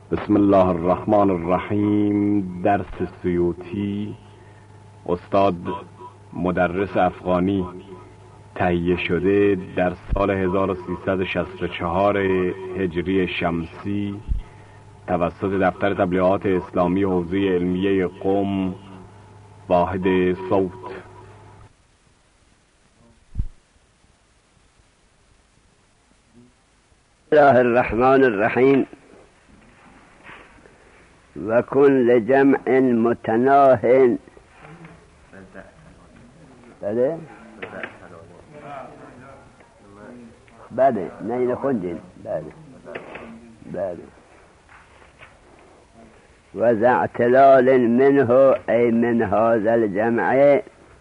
بسم الله الرحمن الرحیم. درس سیوطی، استاد مدرس افغانی، تهیه شده در سال 1364 هجری شمسی توسط دفتر تبلیغات اسلامی حوزه علمیه قم، واحد صوت. بسم الله الرحمن الرحیم. و کل جمع متناه. بله نه اینو خوندین. بله و ذا اعتلال منه ای من هذا الجمع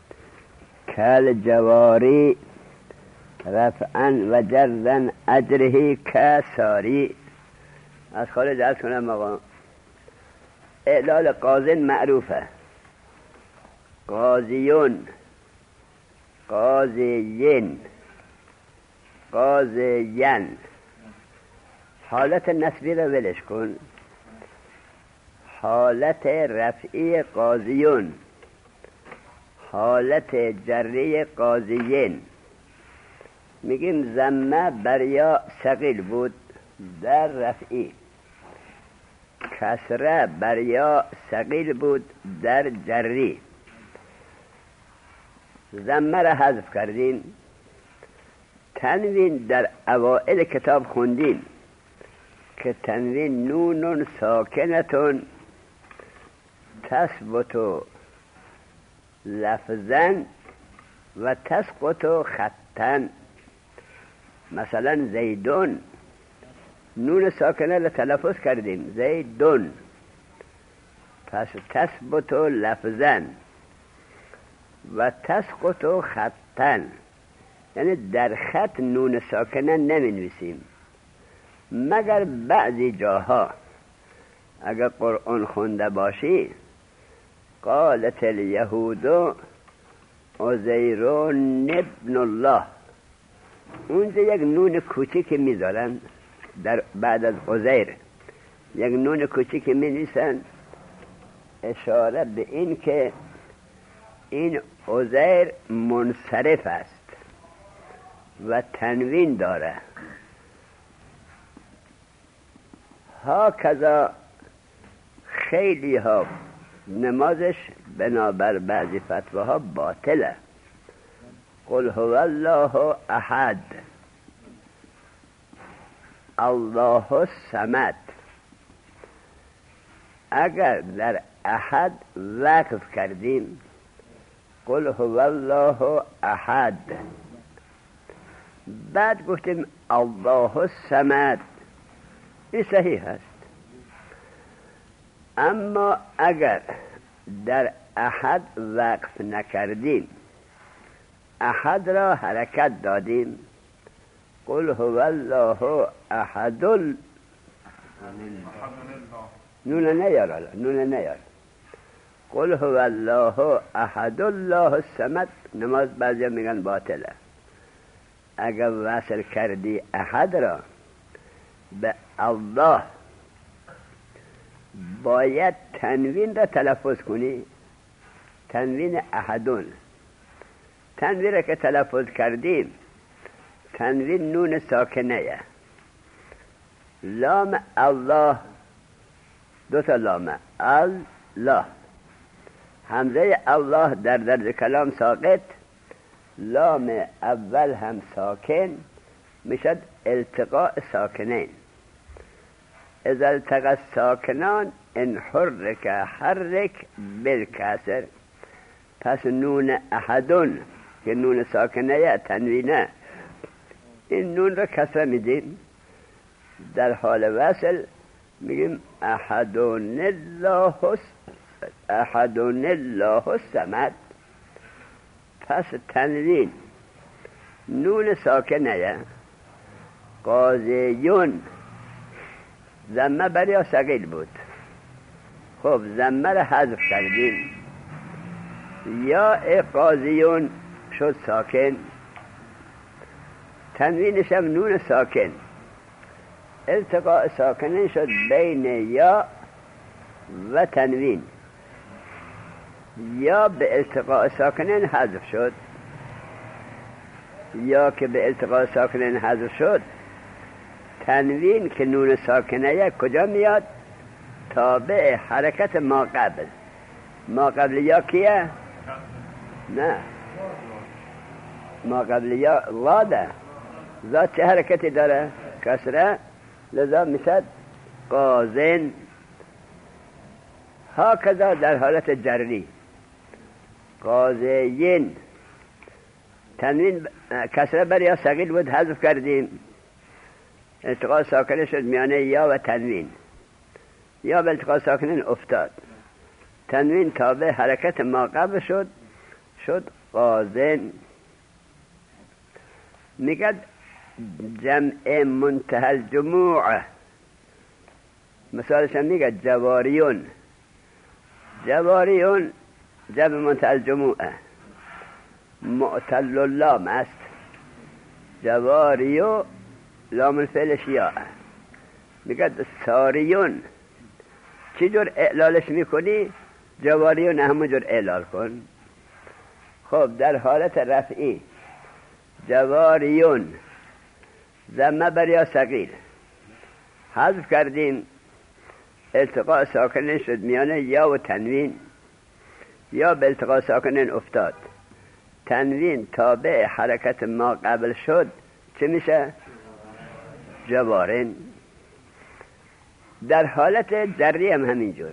کالجواری رفعا و جرا اجره کساری. از خالد درس کنم آقا. اعلال قاضین معروفه. قاضیون، قاضیین، قاضیین. حالت نسبی رو ولش کن. حالت رفعی قاضیون، حالت جری قاضیین. میگیم ضمه بر یا ثقیل بود در رفعی، کسره بر یا ثقیل بود در جری. ضمه را حذف کردیم. تنوین در اوائل کتاب خوندیم که تنوین نون ساکنتون تثبت لفظا و تسقط خطا. مثلا زیدون، نون ساکنه را تلفظ کردیم زیدون، پس تثبت لفظا و تسقط خطا، یعنی در خط نون ساکنه نمی نویسیم مگر بعضی جاها. اگر قرآن خونده باشی قالت الیهود عزیر ابن الله، اونجا یک نون کوچیک میذارن در بعد از عزیر، یک نون کوچیک می نویسن اشاره به این که این عزیر منصرف است و تنوین داره. ها کذا خیلی ها نمازش بنابر بعضی فتواها باطله. قل هو الله احد الله الصمد. اگر در احد وقف کردیم قل هو الله احد، بعد گفتیم الله الصمد، این صحیح است. اما اگر در احد وقف نکردیم، احد را حرکت دادیم، قل هو الله احد نون نیار قل هو الله احد الله الصمد، نماز بعضی میگن باطله. اگر وصل کردی احد را به الله باید تنوین را تلفظ کنی، تنوین احدون. تنوین را که تلفظ کردیم تنوین نون ساکنه، لام الله، دو تا لام، الله، همزه الله در درج کلام ساقط، لام اول هم ساکن، میشد التقاء ساکنین. اذا التقى الساکنان ان حرک بالکسر. پس نون احدون که نون ساکنه تنوینه، این نون را کسره میدیم. در حال وصل میگیم احدون الله الصمد. پس تنوین نون ساکنه قاضیون، ضمه بر یا ثقیل بود. خب ضمه را حذف کردیم، یا قاضیون شد ساکن، تنوینش هم نون ساکن. التقاء ساکنین شد بین یا و تنوین. یا به التقاء ساکنین حذف شد، یا که به التقاء ساکنین حذف شد، تنوین که نون ساکنه کجا میاد؟ تابع حرکت ما قبل. ما قبل یا کیه؟ نه، ما قبل یا واده. ذات چه حرکتی داره؟ کسره. لذا میشد قازن. ها کذا در حالت جری قازین. تنوین کسره بر یا ثقیل بود، حذف کردیم، التقاء ساکنه شد میانه یا و تنوین. یا به التقاء ساکنین افتاد، تنوین تابع حرکت ما قبل شد قازن. میگد جمع منتهى الجموع، مثالش هم میگه جواریون. جواریون جمع منتهى الجموع، معتل اللام است. جواریو لام الفعل شیاء. میگه ساریون. چی جور اعلالش میکنی؟ جواریون همون جور اعلال کن. خب در حالت رفعی جواریون ضمه بر یا ثقیل حذف کردیم، التقاء ساکنین شد میانه یا و تنوین. یا به التقاء ساکنین افتاد، تنوین تابع حرکت ما قبل شد، چه میشه؟ جوارین. در حالت جری هم همینجور،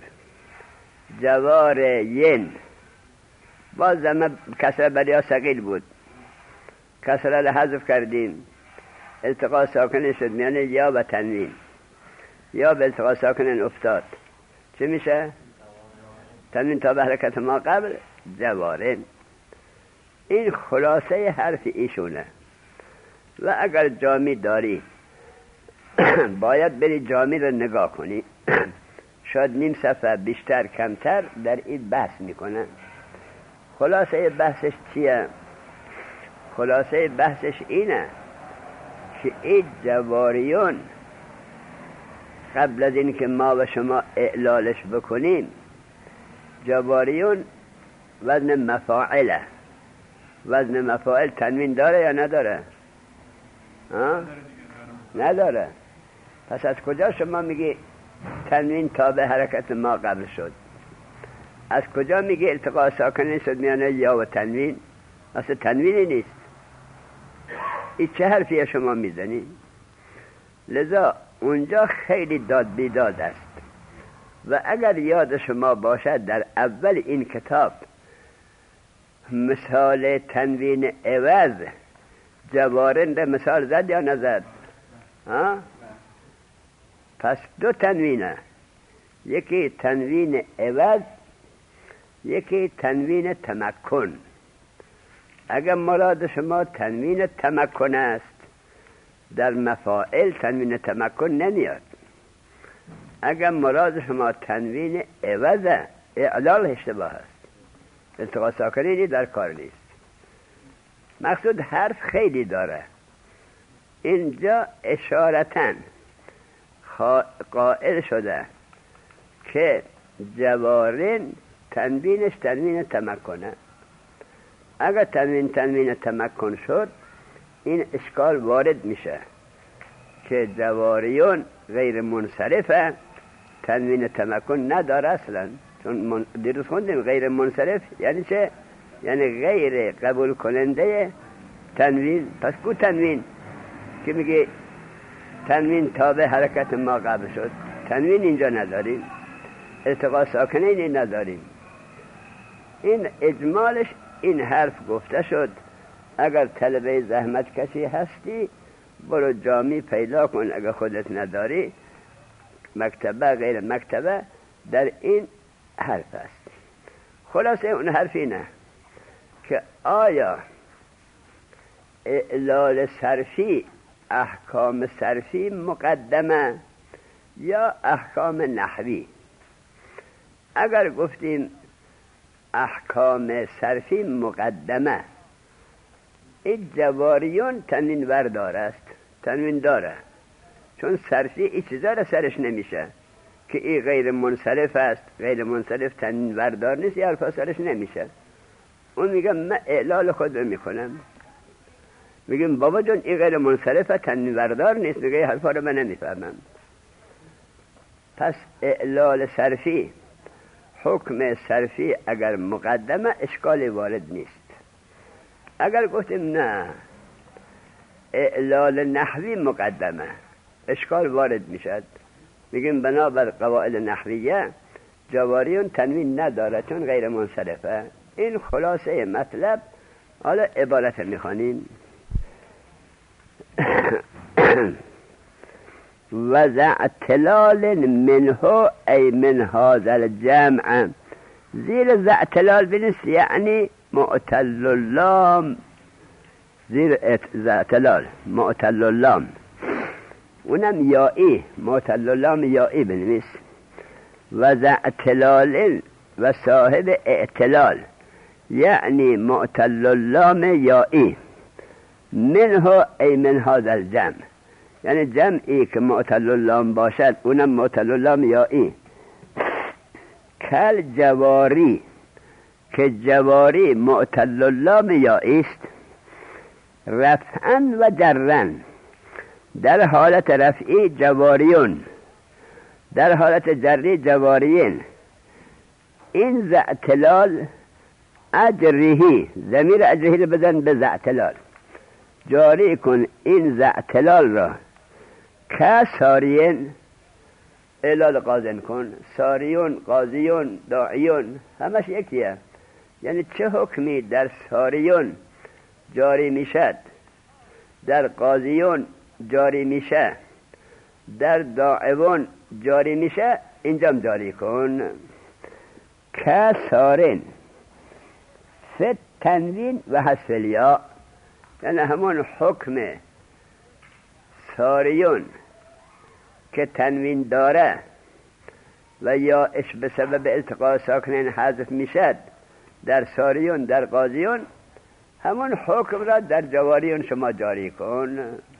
جوارین باز ضمه کسره بر یا ثقیل بود، کسره را حذف کردیم، التقاء ساکنین شد میانه یا و تنوین. یا به التقاء ساکنین افتاد، چه میشه؟ تنوین تابع حرکت ما قبل، جوارین. این خلاصه حرف ایشونه. و اگر جامی داری باید بری جامی رو نگاه کنی. شاید نیم صفحه بیشتر کمتر در این بحث میکنن. خلاصه بحثش چیه؟ خلاصه بحثش اینه که این جواریون قبل از این که ما و شما اعلالش بکنیم، جواریون وزن مفاعله. وزن مفاعل تنوین داره یا نداره؟ نداره. پس از کجا شما میگی تنوین تابع حرکت ما قبل شد؟ از کجا میگی التقاء ساکنین شد میانه یا و تنوین؟ اصلا تنوینی نیست. این چه حرفیه شما میزنی؟ لذا اونجا خیلی داد بیداد است. و اگر یاد شما باشد در اول این کتاب مثال تنوین عوض جوارن ده مثال زد یا نزد؟ پس دو تنوینه، یکی تنوین عوض، یکی تنوین تمکن. اگر مراد شما تنوین تمکن است، در مفاعل تنوین تمکن نمیاد. اگر مراد شما تنوین عوض، اعلال اشتباه است. التقاء ساکنینی در کار نیست. مقصود حرف خیلی داره. اینجا اشارتاً قائل شده که جوارن تنوینش تنوین تمکنه. اگر تنوین تمکن شد، این اشکال وارد میشه که جواریون غیر منصرفه، تنوین تمکن نداره اصلا. چون دیروز خوندیم غیر منصرف یعنی چه؟ یعنی غیر قبول کننده تنوین. پس کو تنوین که میگه تنوین تابع حرکت ما قبل شد؟ تنوین اینجا نداریم، التقاء ساکنینی نداریم. این اجمالش این حرف گفته شد. اگر طلبه زحمت کشی هستی برو جامی پیدا کن، اگر خودت نداری مکتبه غیر مکتبه در این حرف است. خلاصه اون حرف اینه که آیا اعلال صرفی احکام صرفی مقدمه یا احکام نحوی؟ اگر گفتیم احکام صرفی مقدمه، این جواریون تنوین وردار است، تنوین داره، چون صرفی این چیزا را سرش نمیشه که این غیر منصرف است، غیر منصرف تنوین بردار نیست، یه حرفا سرش نمیشه. اون میگه من اعلال خود رو میکنم. میگیم بابا جون این غیر منصرف تنوین بردار نیست، میگه این حرفا رو من نمیفهمم. پس اعلال صرفی، حکم صرفی اگر مقدمه اشکال وارد نیست. اگر گفتیم نه اعلال نحوی مقدمه اشکال وارد میشد. میگیم بنابر قواعد نحویه جواریون تنوین نداره چون غیر منصرفه. این خلاصه مطلب. حالا عبارت میخوانیم. وضع اعتلال منه ای من هذا الجمع. زیر ذا اعتلال بنست یعنی معتل اللام. زیر ذا اعتلال معتل اللام اونم یائی، معتل اللام یائی بنویس. وضع اعتلال و صاحب اعتلال یعنی معتل اللام یائی منه ای من هذا الجمع، یعنی جمعی که معتل اللام باشد اونم معتل اللام یائی. کل جواری که جواری معتل اللام یائی است. رفعا و جرن، در حالت رفعی جواریون، در حالت جری جواریین. این ذا اعتلال اجرهی، ضمیر اجرهی رو بزن به ذا اعتلال، جاری کن این ذا اعتلال را که ساریین اعلال قاضن کن. ساریون، قاضیون، داعیون همش یکیه. یعنی چه حکمی در ساریون جاری میشد، در قاضیون جاری میشه، در داعیون جاری میشه، اینجام جاری کن. که سارین فت تنوین و حذف الیا، یعنی همون حکم ساریون که تنوین داره و یا اش به سبب التقاء ساکنین حذف میشد در ساریون در قاضیون، همون حکم را در جواریون شما جاری کن.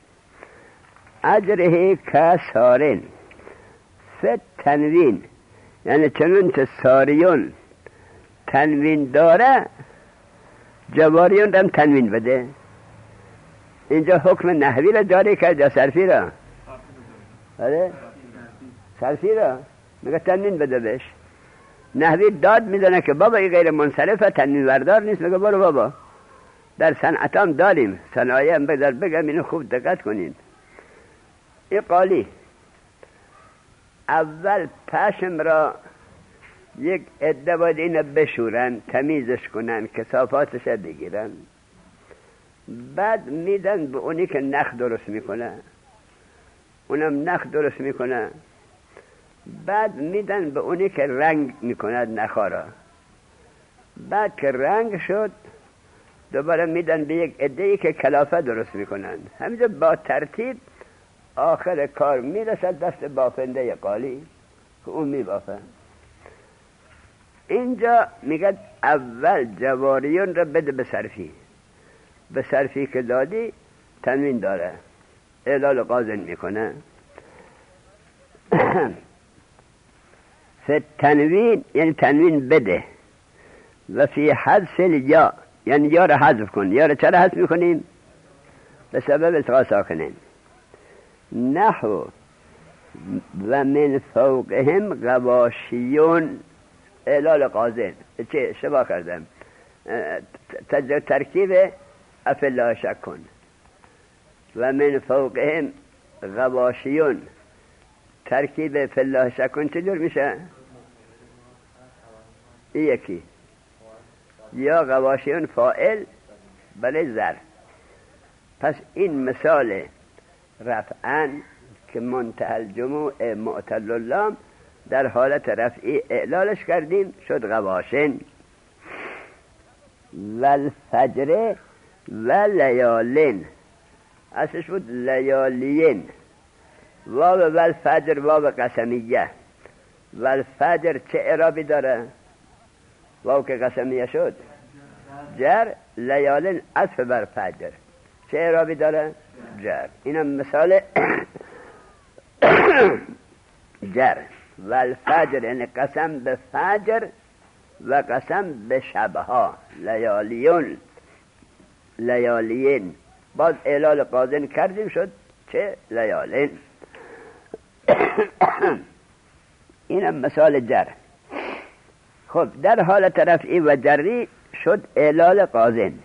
اجره که سارین فت تنوین، یعنی چنون که ساریون تنوین داره جواریون هم تنوین بده. اینجا حکم نحوی را جاری کرد یا صرفی را؟ آره صرفی را میگه تنوین بده بهش. نحوی داد میدونه که بابا این غیر منصرفه تنوین بردار نیست، میگه برو بابا. در صنعتام داریم، صنایع هم بگم اینو خوب دقت کنین. این قالی اول پشم را یک عده باید اینو بشورن، تمیزش کنن، کثافاتش بگیرن، بعد میدن به اونی که نخ درست میکنه، اونم نخ درست میکنه، بعد میدن به اونی که رنگ میکنه نخا را. بعد که رنگ شد دوباره میدن به یک عده‌ای که کلافه درست میکنن. همینجا با ترتیب آخر کار میرسد دست بافنده قالی که اون میبافه. اینجا میگه اول جواریون را بده به صرفی، به صرفی که دادی تنوین داره اعلال قاضن میکنه. تنوین یعنی تنوین بده. و فی حذف الیا، یعنی یا را حذف کن. یا را چرا حذف میکنیم؟ به سبب التقاء ساکنین. نحو و من فوقهم غواشیون اعلال قاضن. چه اشتباه کردم؟ ترکیب افلا شک کن. و من فوقهم غواشیون ترکیب فلا شک کن چجور میشه؟ این یکی. یا غواشیون فاعل بله ظرف. پس این مثال رفعن که منتهی الجموع معتل اللام در حالت رفعی اعلالش کردیم شد غواشن. والفجر و لیالین اصلش بود لیالین. واو والفجر واو قسمیه. والفجر چه اعرابی داره؟ واو که قسمیه شد جر. لیالین عطف بر فجر چه اعرابی داره؟ جر. اینم مثال جر و الفجر، یعنی قسم به فجر و قسم به شبها، لیالین. باز اعلال قاضین کردیم شد چه؟ لیالین. اینم مثال جر. خب در حالت رفعی و جری شد اعلال قاضین.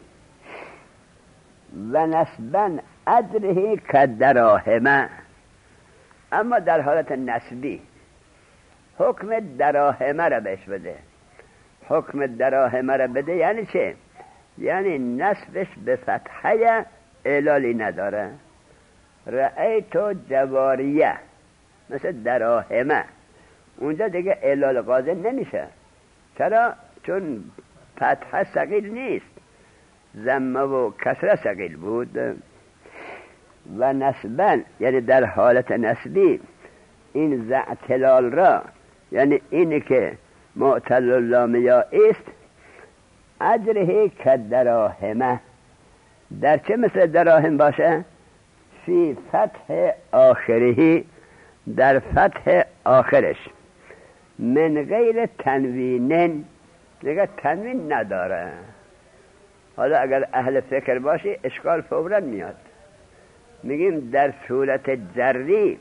و نسبن اجره کدراهمه، اما در حالت نسبی حکم دراهمه را بهش بده. حکم دراهمه را بده یعنی چه؟ یعنی نسبش به فتحه اعلالی نداره. رأیتو جواریه مثل دراهمه، اونجا دیگه اعلال قاضی نمیشه. چرا؟ چون فتحه ثقیل نیست، ضمه و کسره ثقیل بود. و نسبن یعنی در حالت نسبی این زعتلال را، یعنی اینی که معتل اللامیا است، اجره کدراهمه. در چه مثل دراهم باشه؟ فی فتح آخره، در فتح آخرش، من غیر تنوینن، دیگه تنوین نداره. حالا اگر اهل فکر باشی اشکال فوراً میاد. میگیم در صورت جری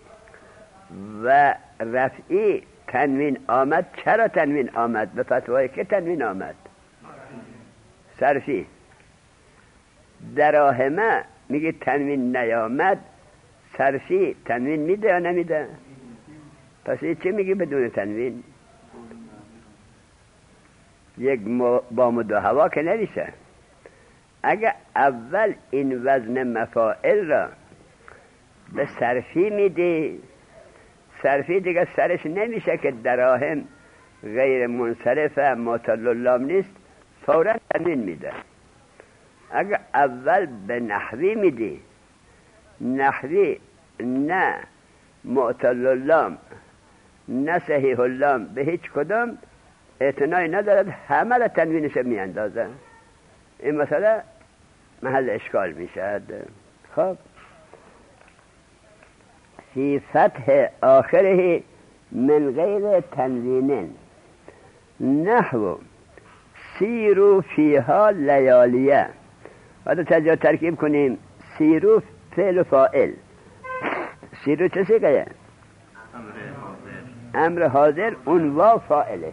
و رفعی تنوین آمد. چرا تنوین آمد؟ به فتوای که تنوین آمد؟ صرفی. دراهمه میگه تنوین نیامد، صرفی تنوین میده یا نمیده؟ پس چه میگه بدون تنوین؟ یک بام و دو هوا که نمیشه. اگه اول این وزن مفاعل را به صرفی میدی، صرفی دیگه سرش نمیشه که دراهم غیر منصرفه معتل اللام نیست، فوراً تنوین میده. اگه اول به نحوی میدی، نحوی نه معتل اللام نه صحیح اللام، به هیچ کدام اعتنایی ندارد، همه را تنوینش میاندازه. این مسئله محل اشکال میشد. خب فی فتح آخره من غیر تنوین نحو سیرو فیها لیالیه. حالا تجا ترکیب کنیم. سیرو فعل و فاعل. سیرو چه سیگه؟ امر حاضر، اون واو فاعلش،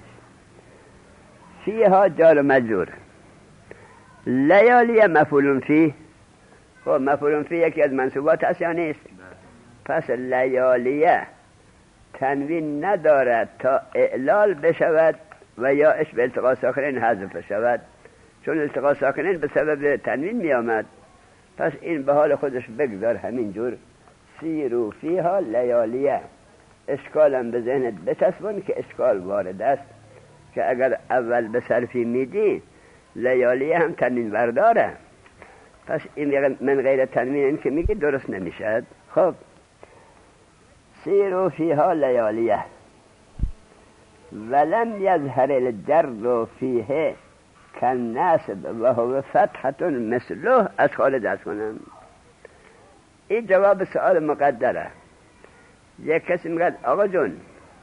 فیها جار و مجرور، لیالیه مفعول فیه. خب مفعول فیه یکی از منصوبات هست یا نیست؟ پس لیالیه تنوین ندارد تا اعلال بشود و یا اش به التقاء ساکنین حذف بشود، چون التقاء ساکنین به سبب تنوین می آمد. پس این به حال خودش بگذار همین جور. سیرو فیها لیالیه. اشکالم به ذهنت بچسبون که اشکال وارد است که اگر اول به صرفی میدی لیالیه هم تنوین برداره، پس این من غیر تنوین این که میگی درست نمیشد. خب سیرو فیها لیالیه ولم یظهر الجر فیه کالناسب و هو فتحة مثله. از خالد از کنم، این جواب سؤال مقدره. یک کسی میگه آقا جون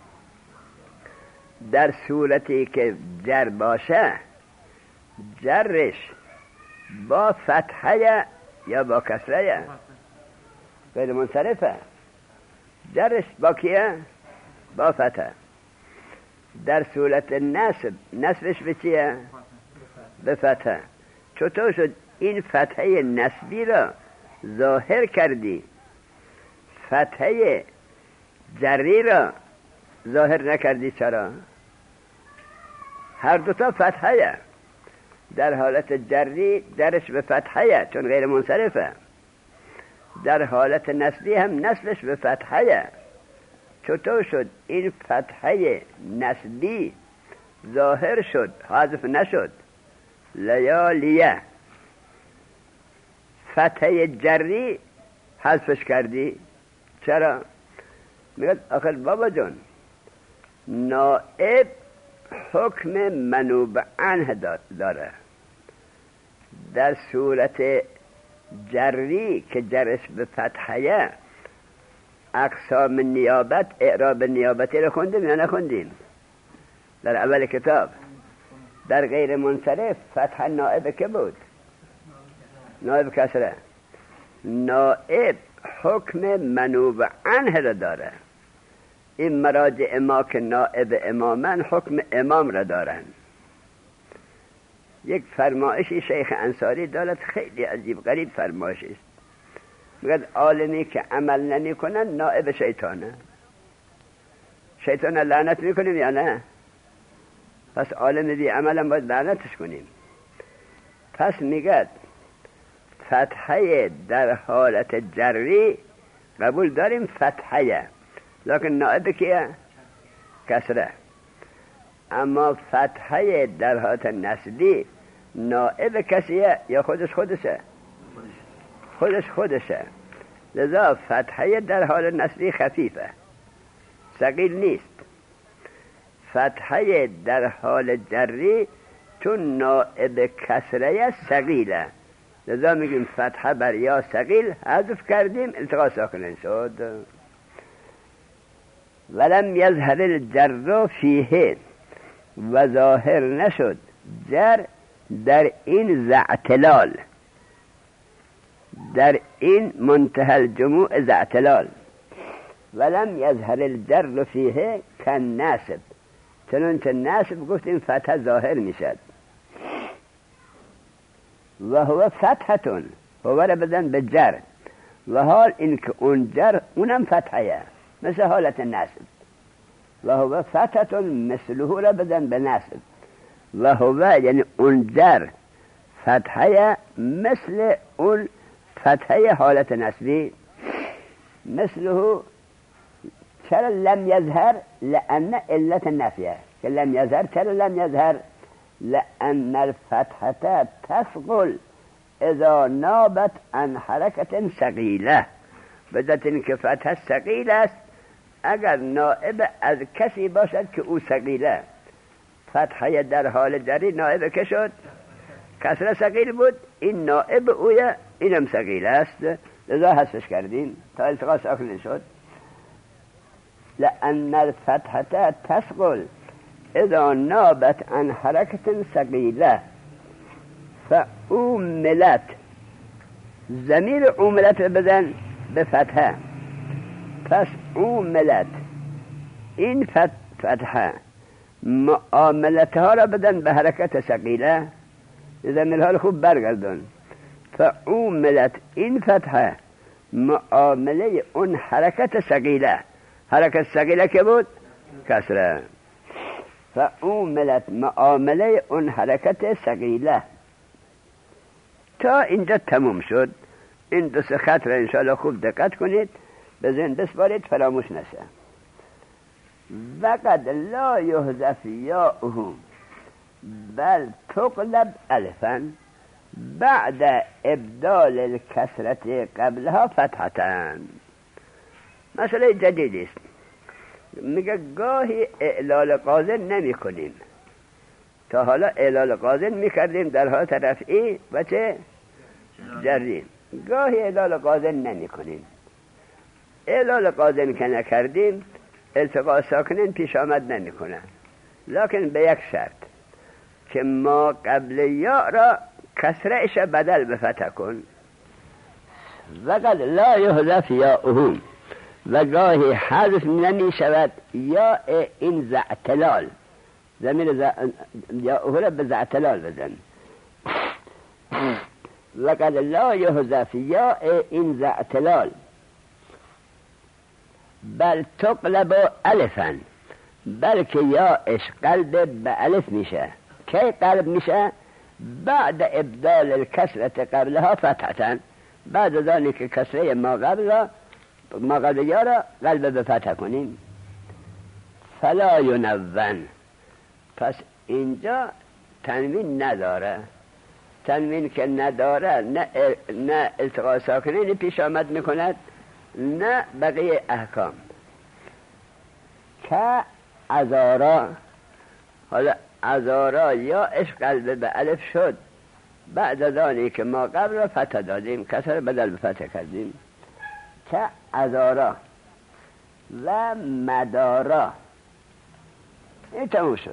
در صورتی که جر باشه جرش با فتحه یا با کسره؟ غیر منصرفه. جرش با کیه؟ با فتحه. در صورت نصب، نصبش به چیه؟ به فتحه. چطور شد این فتحه نصبی را ظاهر کردی، فتحه جری را ظاهر نکردی؟ چرا؟ هر دوتا فتحه. در حالت جری درش به فتحه چون غیر منصرفه، در حالت نصبی هم نصبش به فتحه. چطور شد این فتحه نصبی ظاهر شد حذف نشد؟ لیالیه. فتحه جری حذفش کردی. چرا؟ میگه آخر بابا جان نائب حکم منوب عنه داره. در صورت جری که جرش به فتحه اقسام نیابت، اعراب نیابتی رو خوندیم یا نخوندیم در اول کتاب؟ در غیر منصرف فتح نائب که بود؟ نائب کسره. نائب حکم منوب عنه را داره. این مراجع ما که نائب امامن حکم امام را دارن. یک فرمایشی شیخ انصاری دارد، خیلی عجیب غریب فرمایش است. میگه عالمی که عمل نمی کنن نائب شیطانه. شیطان لعنت میکنیم یا نه؟ پس عالم بی عملم باید لعنتش کنیم. پس میگه فتحه در حالت جری قبول داریم، فتحه، لکن نائب کیه؟ کسره. اما فتحه در حالت نسبی نائب کسیه یا خودشه؟ خودشه. لذا فتحه در حال نسبی خفیفه، ثقیل نیست. فتحه در حال جری چون نائب کسره ثقیله، لذا میگیم فتحه بر یا ثقیل حذف کردیم، التقاء ساکنین شد. ولم یظهر الجر فیه، و ظاهر نشد جر در این زعتلال، در این منتهى الجموع زعتلال. ولم یظهر الجر فیه کن ناسب، چنانچه ناسب گفتیم فتح ظاهر میشد. و هو فتحتون، هو را بدن به جر، و حال این که اون جر اونم فتحه مثل حالت ناسب. و هو فتحتون مثله را بدن به ناسب، و هو یعنی اون جر فتحه مثل اون فتحه حالت نسبی. مثله چرا لم یظهر؟ لأن علت نفیه که لم یظهر. چرا لم یظهر؟ لأن الفتحة تثقل اذا نابت عن حرکت ثقیله، بدت این که فتحه ثقیل است اگر نائب از کسی باشد که او ثقیله. فتحه در حال جری نائب که شد؟ کسره ثقیل بود، این نائب اویه، اینم ثقیل است، لذا حذفش کردیم تا التقاء ساکن شد. لأن الفتحة تثقل اذا نابت عن حرکت ثقیله فأوملت، ضمیر اوملت بدن به فتحه، پس اوملت این فتحه معاملتها را بدن به حرکت ثقیله، ضمیرها رو خوب برگردون. فأوملت این فتحه معامله اون حرکت ثقیله، حرکت ثقیله که بود؟ کسره. فأوملت معامله اون حرکت ثقیله. تا اینجا تموم شد. این دو سه خط را انشاءالله خوب دقت کنید، به ذهن بسپارید فراموش نشه. وقد لا یحذف یاؤه بل تقلب الفا بعد ابدال الکسرة قبلها فتحتن. مسئله جدیدی است. میگه گاهی اعلال قاضن نمی کنیم. تا حالا اعلال قاضن میکردیم در حالت رفعی و چه؟ جری. گاهی اعلال قاضن نمی کنیم. اعلال قاضن که نکردیم التقاء ساکنین پیش آمد نمی کنن، لکن به یک شرط که ما قبل یا را کسرهش بدل به فتح کن. وقد لا یحذف یاؤه، و گاهی حذف نمی شود یا این زعتلال، ضمیر یاؤه را به زعتلال بزن. وقد لا یحذف یا این زعتلال بل تقلب الفا، بلکه یاش قلب به الف میشه. کی قلب میشه؟ بعد ابدال الکسرة قبلها فتحتن، بعد از آنی که کسره ما قبل یا را قلب به فتح کنیم. فلا ینون، پس اینجا تنوین نداره. تنوین که نداره نه التقاء ساکنین پیش آمد میکند نه بقیه احکام. که ازارا، حالا ازارا یا اش قلب به الف شد بعد از آنی که ما قبل را فتح دادیم، کسر بدل به فتح کردیم. که ازارا و مدارا. این تموم شد.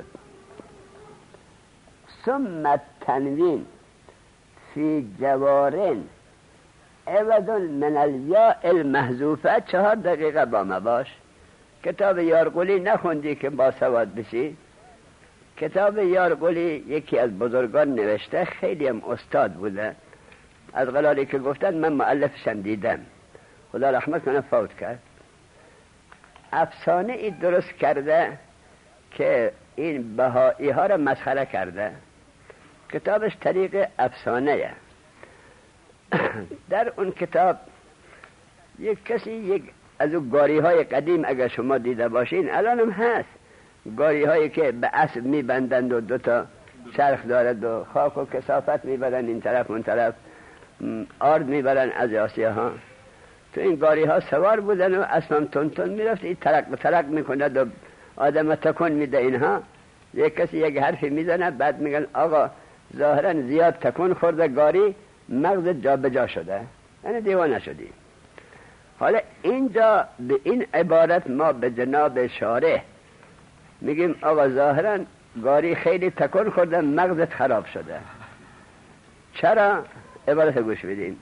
ثم تنوین فی جوارن عوض من الیاء المحذوفه. 4 دقیقه با ما باش. کتاب یارقلی نخوندی که با سواد بشی؟ کتاب یارقلی یکی از بزرگان نوشته، خیلی هم استاد بوده. از قلالی که گفتن من مؤلفشم دیدم، خدا رحمت کنه فوت کرد. افسانه ای درست کرده که این بهایی ها را مسخره کرده. کتابش طریق افسانه. در اون کتاب یک کسی از اون گاری های قدیم اگر شما دیده باشین، الان هم هست، گاری هایی که به اسب میبندند و 2 تا چرخ دارد و خاک و کثافت میبرن این طرف اون طرف، آرد میبرن از آسیا ها. تو این گاری ها سوار بودن و اسبم تون میرفت، این ترق به ترق میکند و آدم تکون میده. اینها یک کسی یک حرفی میزنه، بعد میگن آقا ظاهرا زیاد تکون خورده گاری، مغز جا به جا شده، یعنی دیوانه شدی. حالا اینجا به این عبارت ما به جناب شارح میگیم آقا ظاهرا گاری خیلی تکون خورده، مغزت خراب شده. چرا؟ عبارت گوش بدیم.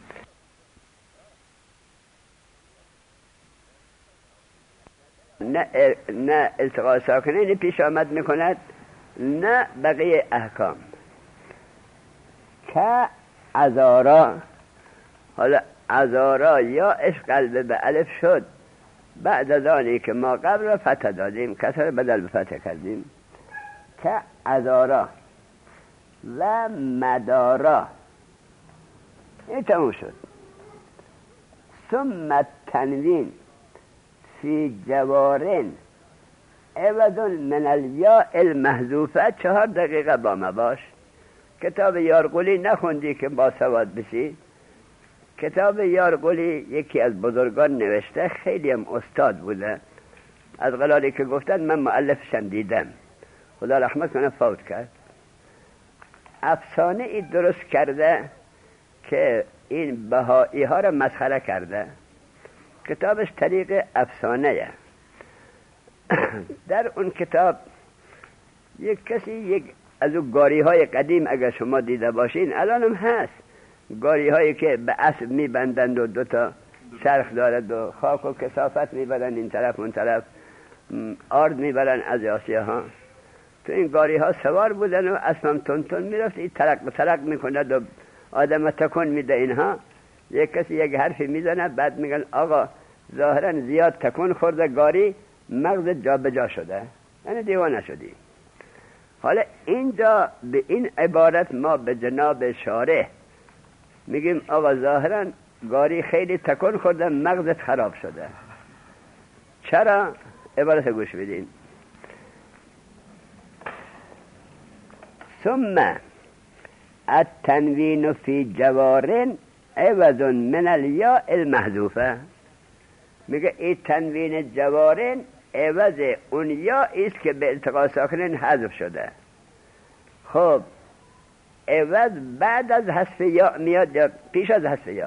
نه التقاء ساکنین پیش آمد میکند، نه بقیه احکام. که ازارا، حالا ازارا یا اش قلب به الف شد بعد از آنی که ما قبل را فتح دادیم، کسر بدل به فتح کردیم. که ازارا و مدارا. این تموم شد. ثم تنوین فی جوارن عوض من الیاء المحذوفه. 4 دقیقه با ما باش. کتاب یارقلی نخوندی که با سواد بشی؟ کتاب یارقلی یکی از بزرگان نوشته، خیلی هم استاد بوده. از قلالی که گفتن من مؤلفشم دیدم، خدا رحمت کنه فوت کرد. افسانه ای درست کرده که این بهایی ها را مسخره کرده. کتابش طریق افسانه. در اون کتاب یک کسی از اون گاری های قدیم اگر شما دیده باشین، الان هم هست، گاری هایی که به اسب میبندند و 2 تا چرخ دارد و خاک و کثافت میبرن این طرف اون طرف، آرد میبرن از آسیا ها. تو این گاری ها سوار بودن و اسبم تون میرفت، این ترق به ترق میکند و آدم تکون میده. اینها یک کسی یک حرفی میزنه، بعد میگن آقا ظاهرا زیاد تکون خورده گاری، مغز جا به جا شده، یعنی دیوانه شدی. حالا اینجا به این عبارت ما به جناب شارح میگیم آقا ظاهرا گاری خیلی تکون خورده، مغزت خراب شده. چرا؟ عبارت گوش بدین. ثم التنوین فی جوارن عوض من الیاء المحذوفه. میگه این تنوین جوارن عوض اون یا است که به التقاء ساکنین حذف شده. خب عوض بعد از حذف یا میاد یا پیش از حذف یا؟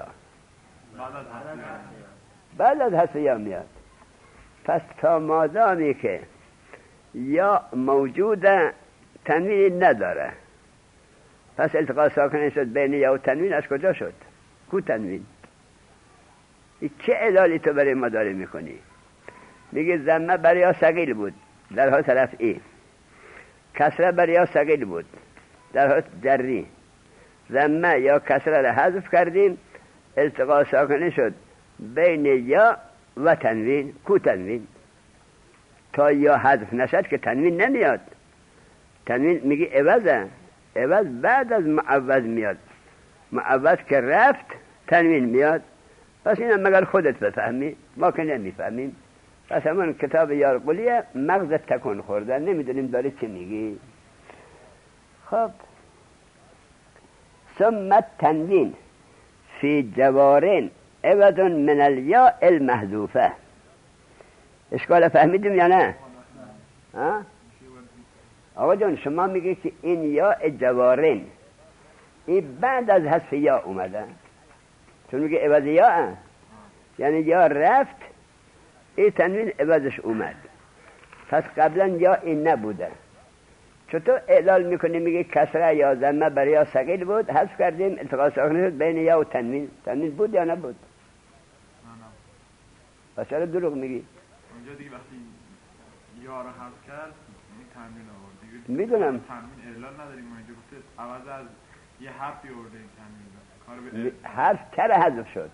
بعد از حذف یا میاد. پس تا مادامی که یا موجوده تنوین نداره، پس التقاء ساکنین شد بین یا و تنوین از کجا شد؟ کو تنوین؟ چه علالی تو برای ما داری میکنی؟ میگه ضمه برای ثقیل بود در حالت رفعی، کسره برای ثقیل بود در حالت جری. ضمه یا کسره را حذف کردیم، التقاء ساکنین شد بین یا و تنوین. کو تنوین؟ تا یا حذف نشد که تنوین نمیاد. تنوین میگه عوضه، عوض بعد از معوض میاد، معوض که رفت تنوین میاد. پس اینم مگر خودت بفهمی، ما که نمیفهمیم. پس همون کتاب یارقلیه، مغزت تکون خورده، نمیدونیم داره چه میگی. خب ثم تنوین فی جوارن عوض من الیاء المحذوفه. اشکال فهمیدیم یا نه؟ آقا جان شما میگی که این یا جوارن این بعد از حذف یا اومده، چون میگه عوض یا، یعنی یا رفت این تنوین عوضش اومد. پس قبلا یا این نبوده. چطور اعلال میکنی میگه کسره یا ضمه برای یا ثقیل بود، حذف کردیم التقاء ساکنین شد بین یا و تنوین. تنوین بود یا نبود؟ پس چرا دروغ میگی؟ اونجا دیگه وقتی یا رو حذف کرد این تنوین آورد دیگه. میدونم تنوین اعلال نداریم ما اینجا، گفته عوض از یه حرفی آورده این تنوین رو. حرف تر حذف شد.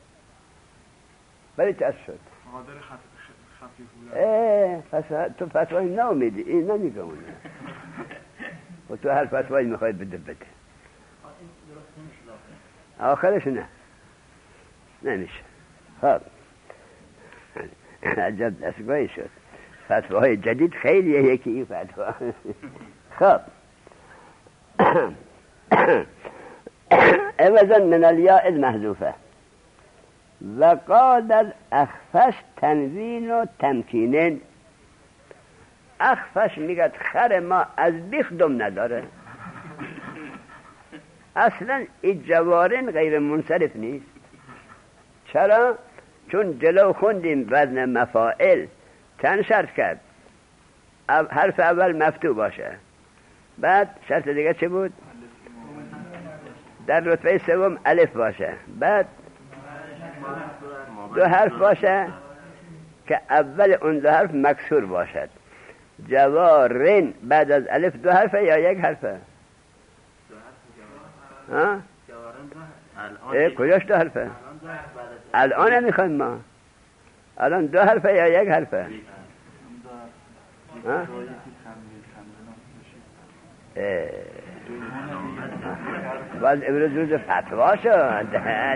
ولی چه شد؟ مقادر خفیف بود. پس تو فتوای نو میدی، این نمیگه اونه. و تو هر فتوایی میخوای بده. آخرش نه نمیشه. خب عجب دستگاهی شد. فتواهای جدید خیلیه یکی این فتوا. خب عوضا من الیاء المحذوفه و قال الاخفش تنوین و تمکینن. اخفش میگه خر ما از بیخ دم نداره. اصلا این جوارن غیر منصرف نیست. چرا؟ چون جلو خوندیم وزن مفاعل چند شرط کرد؟ حرف اول مفتوح باشه، بعد شرط دیگه چه بود؟ در رتبه سوم الف باشه، بعد دو حرف باشه که اول اون دو حرف مکسور باشد. جوارن بعد از الف دو حرفه یا یک حرفه؟ ها؟ کجاش دو حرفه؟ الان نمیخوایم ما. الان دو حرفه یا یک حرفه؟ باز امروز روز فتوا شد.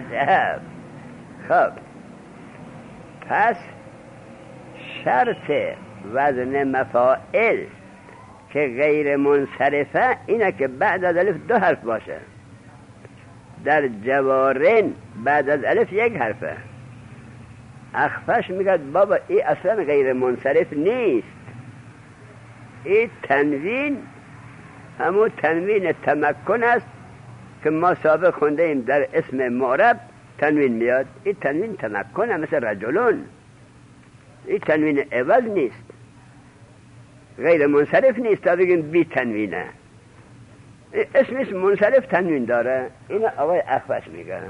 خب پس شرط وزن مفاعل که غیر منصرفه اینه که بعد از الف دو حرف باشه. در جوارن بعد از الف یک حرفه. اخفش میگه بابا این اصلا غیر منصرف نیست. این تنوین همون تنوین تمکن است که ما سابق خونده ایم در اسم معرب تنوین میاد. این تنوین تمکن مثل رجلون. این تنوین عوض نیست، غیر منصرف نیست تا بگیم بی تنوینه. اسمش منصرف تنوین داره. این آقای اخفش میگه.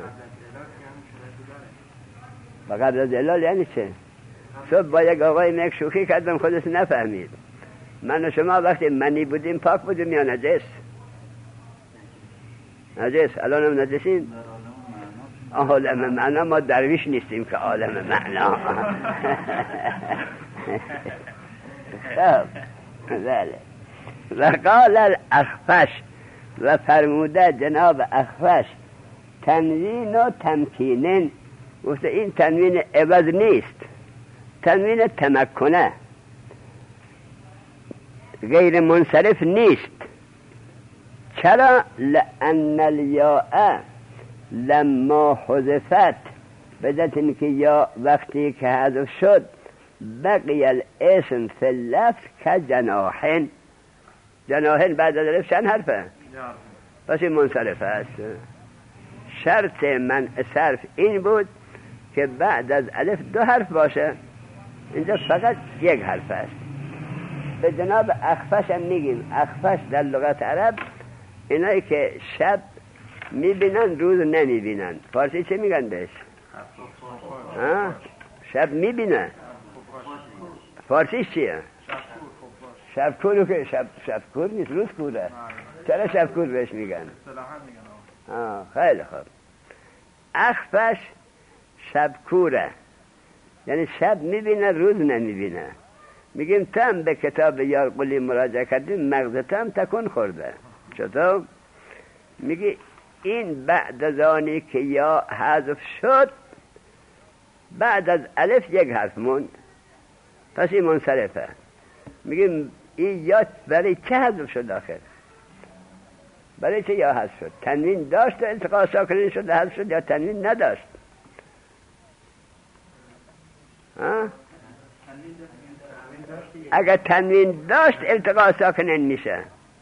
با قبل از علال یعنی چه؟ صبح با یک آقای یک شوخی کردم خودش نفهمید. من و شما وقتی منی بودیم پاک بودیم یا نجس؟ نجس. الان هم نجسیم؟ عالم معنا. ما درویش نیستیم که عالم معنا. خب بله. و قال الاخفش و فرموده جناب اخفش تنوین و تمکینن. گفته این تنوین عوض نیست، تنوین تمکنه، غیر منصرف نیست. چرا؟ لأن الیاء لما حذفت، بدت اینکه یا وقتی که حذف شد بقی الاسم فی اللفظ که جناحن. جناحن بعد از الف چند حرفه؟ پس این منصرف است. شرط منع صرف این بود که بعد از الف دو حرف باشه. اینجا فقط یک حرف است. به جناب اخفش هم میگیم. اخفش در لغت عرب اینایی که شب میبینن روز نمیبینن. فارسی چه میگن بهش؟ شب میبینن. فارسیش چیه؟ شبکورو که شبکور نیست، روز کوره. چرا شبکور بهش میگن؟ خیلی خوب. اخفش شبکوره، یعنی شب میبینه روز نمیبینه. میگیم تم به کتاب یارقلی مراجعه کردیم، مغزت هم تکون خورده. چطور؟ میگی این بعد از آنی که یا حذف شد بعد از الف یک حرف موند، پس این منصرفه. میگیم این یا برای چه حذف شد آخر؟ برای چه یا حذف شد؟ تنوین داشت التقاء ساکنین شد حذف شد یا تنوین نداشت؟ اگر تنوین داشت التقاء ساکنین میشه.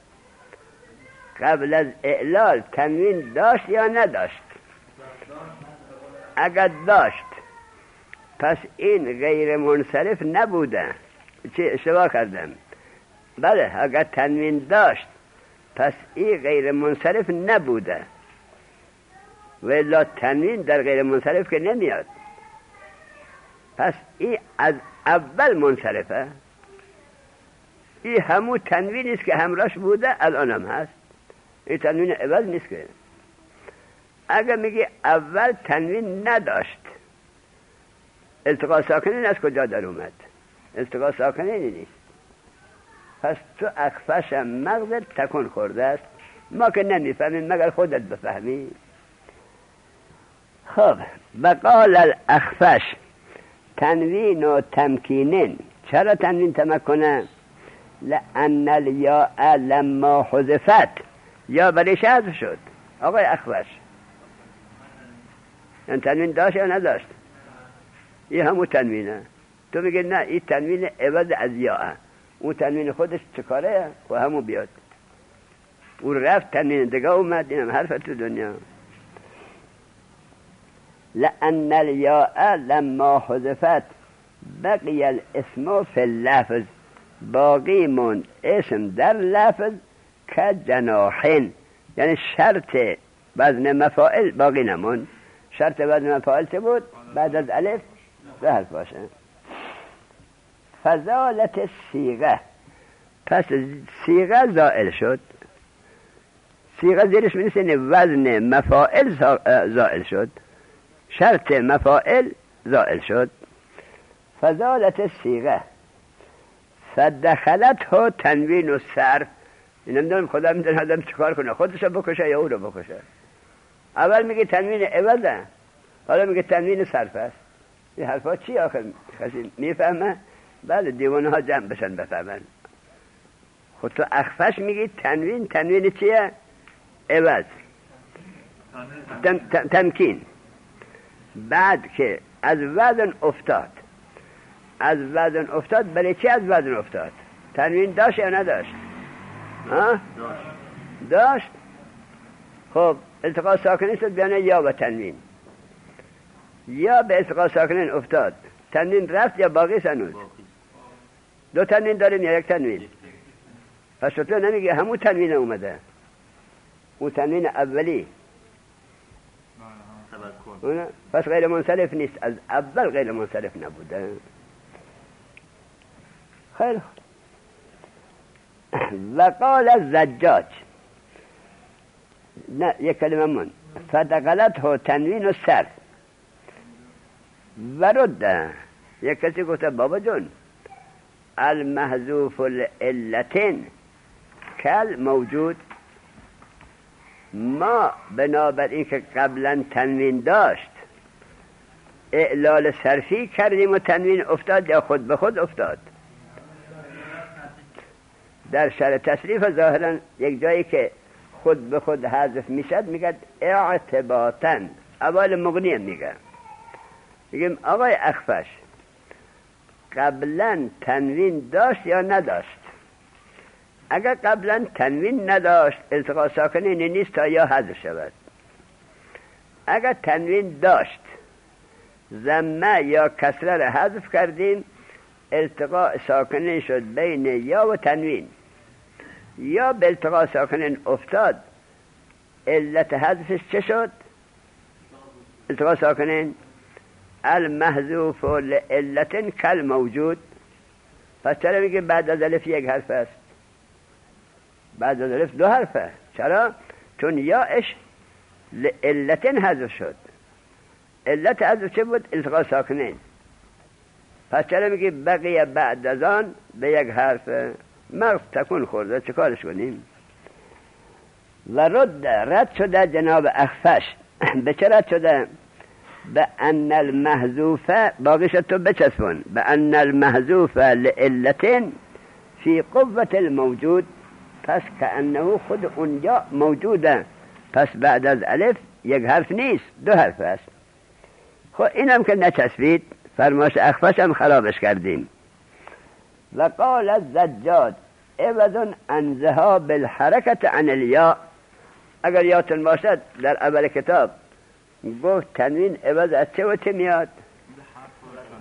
قبل از اعلال تنوین داشت یا نداشت؟ اگر داشت پس این غیر منصرف نبوده. چه اشتباه کردم؟ بله اگر تنوین داشت پس این غیر منصرف نبوده، ولی تنوین در غیر منصرف که نمیاد. پس این از اول منصرفه. این همون تنوینی است که همراهش بوده الان هم هست. این تنوین عوض نیست که. اگر میگی اول تنوین نداشت، التقاء ساکنین از کجا در اومد؟ التقاء ساکنین نیست. پس تو اخفش مغزت تکون خورده است، ما که نمیفهمیم مگر خودت بفهمی. خب بقال الاخفش تنوین و تمکینین. چرا تنوین تمکنه؟ لأن الیاء لما حذفت، یا برایش حذف شد. آقای اخفش این تنوین داشت یا نداشت؟ این همون تنوینه. تو میگه نه این تنوین عوض از یاء، اون تنوین خودش چه کاره؟ و همون بیاد. اون رفت تنوین دیگه اومد. اینم حرف تو دنیا. لأن الیاء لما حذفت بقی الاسم فی اللفظ، باقی موند اسم در لفظ که جناحین، یعنی شرط وزن مفاعل باقی نموند. شرط وزن مفاعل چه بود؟ بعد از الف دو حرف باشه. فزالت صیغه، پس صیغه زائل شد. صیغه زیرش می‌نویسه وزن مفاعل زائل شد، شرط مفاعل زائل شد. فزالت صیغه فدخلت ها تنوین و صرف. نمیدونم خدا میدونه آدم چیکار کنه، خودشو بکشه یا او رو بکشه. اول میگه تنوین عوضه، حالا میگه تنوین صرف است. این حرفا چی آخر؟ کسی میفهمه؟ بله دیوانه ها جمع بشن بفهمن. خود تو اخفش میگی تنوین چیه؟ عوض، تمکین. بعد که از وزن افتاد، از وزن افتاد. برای چی از وزن افتاد؟ تنوین داشت یا نداشت؟ داشت. خب التقاء ساکنین شد بیانه یا و تنوین. یا به التقاء ساکنین افتاد، تنوین رفت یا باقی سنود؟ دو تنوین داریم یا یک تنوین؟ پس تو نمیگه همون تنوین اومده، اون تنوین اولی. پس غیر منصرف نیست، از اول غیر منصرف نبوده. خیلی وقال الزجاج، نه یک کلمه من. فدخلت ها تنوین و صرف ورد. یک کسی گفته بابا جون المحذوف العلتین کل موجود. ما بنابراین که قبلا تنوین داشت اعلال صرفی کردیم و تنوین افتاد یا خود به خود افتاد؟ در شرح تصریف ظاهرا یک جایی که خود به خود حذف میشد میگه اعتباطا. اول مغنی میگم آقای اخفش قبلا تنوین داشت یا نداشت؟ اگر قبلا تنوین نداشت التقاء ساکنین نیست تا یا حذف شود. اگر تنوین داشت ضمه یا کسره را حذف کردیم التقاء ساکنین شد بین یا و تنوین. یا به التقاء ساکنین افتاد علت حذفش چه شد؟ التقاء ساکنین المحذوف لعلت کل موجود. پس چرا میگه بعد از الف یک حرف است؟ بعد از الف دو حرفه. چرا؟ چون یاش لعلت حذف شد. علت حذف چه بود؟ التقاء ساکنین. پس چرا میگه بقیه بعد از آن به یک حرف؟ مغز تکون خورده، چه کارش کنیم؟ و رد شده جناب اخفش. به چه رد شده؟ به ان المحذوفه، باقی شد تو بچسبون، به ان المحذوفه لعلتین فی قوة الموجود. پس که انه خود اونجا موجوده، پس بعد از الف یک حرف نیست دو حرف است. خب اینم که نچسبید فرماش اخفش هم خرابش کردیم. و قال الزجاج عوض عن ذهاب الحرکت عن الیا. اگر یادتون باشد در اول کتاب گفت تنوین عوض از چه و چه میاد؟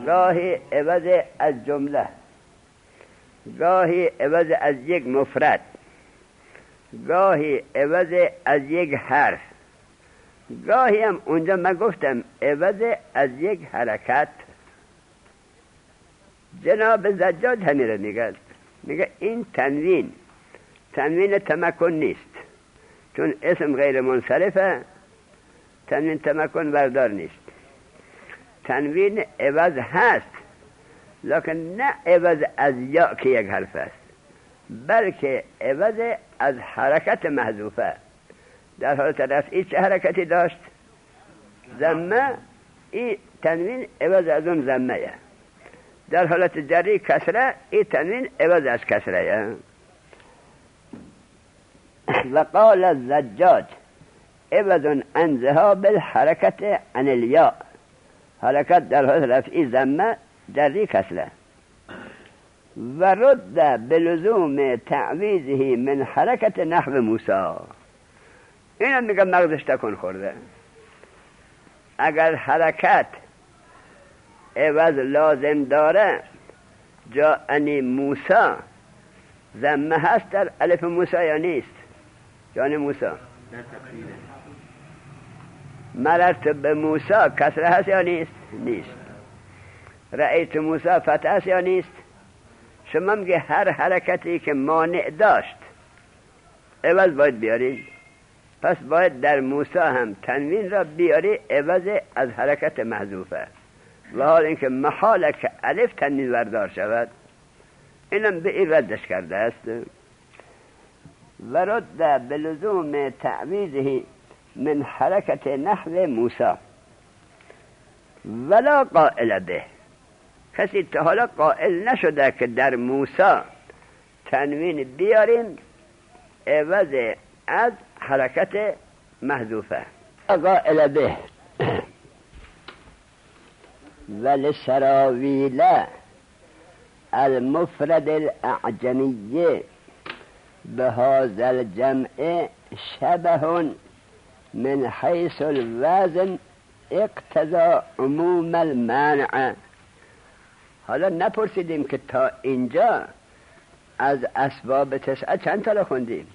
گاهی عوض از جمله، گاهی عوض از یک مفرد، گاهی عوض از یک حرف، گاهی هم اونجا من گفتم عوض از یک حرکت. جناب زجاج همین رو میگه این تنوین تمکن نیست، چون اسم غیر منصرفه، تنوین تمکن بردار نیست. تنوین عوض هست، لکن نه عوض از یا که یک حرف است، بلکه عوض از حرکت محذوفه. در حالت رفعی چه حرکتی داشت؟ ضمه. این تنوین عوض از اون ضمه. در حالت جری کسره، این تنوین عوض از کسره. وقال الزجاج عوض عن ذهاب الحرکت عن الیا. حرکت در حالت رفعی ضمه، جری کسره. و رد بلزوم تعویضه من حرکت نحو موسی. این هم میگه مغزش تکون خورده. اگر حرکت عوض لازم داره، جا انی موسی ضمه هست در الف موسی یا نیست؟ جان موسی مررت به موسی کسره هست یا نیست؟ نیست. رأیت موسی فتح هست یا نیست؟ شما میگه هر حرکتی که مانع داشت عوض باید بیاری، پس باید در موسی هم تنوین را بیاری عوض از حرکت محذوفه، و حال اینکه محاله که الف تنوین بردار شود. اینم به این ردش کرده است. و رد بلزوم تعویضه من حرکت نحو موسی ولا قائل به. کسی تا حالا قائل نشده که در موسی تنوین بیاریم عوض از حرکت محذوفه. قائل به. ولسراویل المفرد الاعجمی بهذا الجمع شبه من حيث الوزن اقتضى عموم المانع. حالا نپرسیدیم که تا اینجا از اسباب تسعه چند تا رو خوندیم؟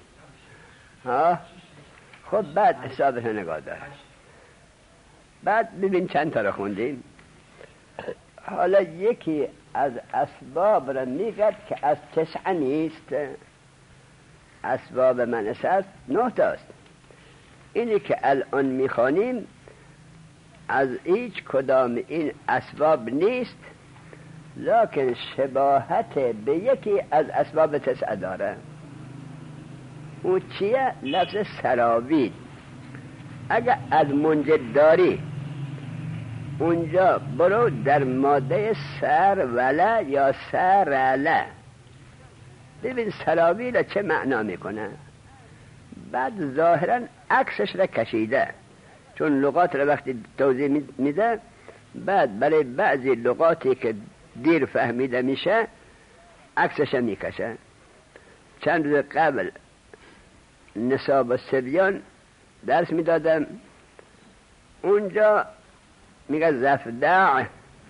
خب بعد حسابش نگاه دار، بعد ببین چند تا رو خوندیم. حالا یکی از اسباب را میگد که از تسعه نیست، اسباب منعه است 9 تاست. اینی که الان میخوانیم از هیچ کدام این اسباب نیست، لکن شباهت به یکی از اسباب تسعه داره. او چیه؟ لفظ سراویل. اگر از منجد داری اونجا برو در ماده سر وله یا سرله، ببین سراویل چه معنا میکنه. بعد ظاهرا عکسش را کشیده، چون لغات را وقتی توضیح میده بعد برای بعضی لغاتی که دیر فهمیده میشه عکسش میکشه. چند روز قبل نصاب و سبیان درس میدادم، اونجا میگه زفدع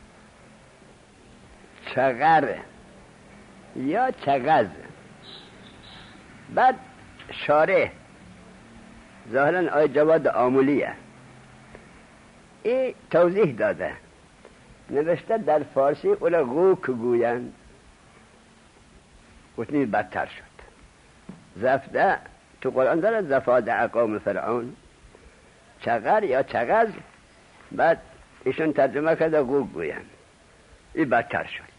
چغر یا چغز. بعد شارح ظاهرا آی جواد آمولیه ای توضیح داده، نوشته در فارسی اولا غوک گوین، گفتنی بدتر شد. زفدع تو قرآن داره زفادع قوم فرعون، چغر یا چغز، بعد ایشون ترجمه کرده غوک گوین، این بدتر شد.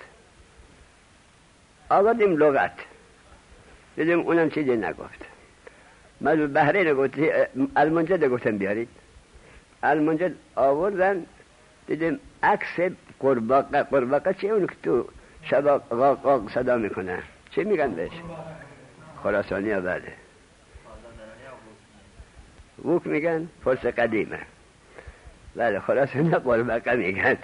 آوردیم لغت، دیدیم اونم چیزی نگفت. من بحرین گفتی المنجد گفتم بیارید، المنجد آوردن، دیدیم عکس قرباقه. قرباقه چیه؟ اون که تو شبا قاق صدا میکنه، چی میگن بهش؟ خراسانی ها. بله ووک میگن، فرس قدیمه. بله خراسانی ها قرباقه میگن.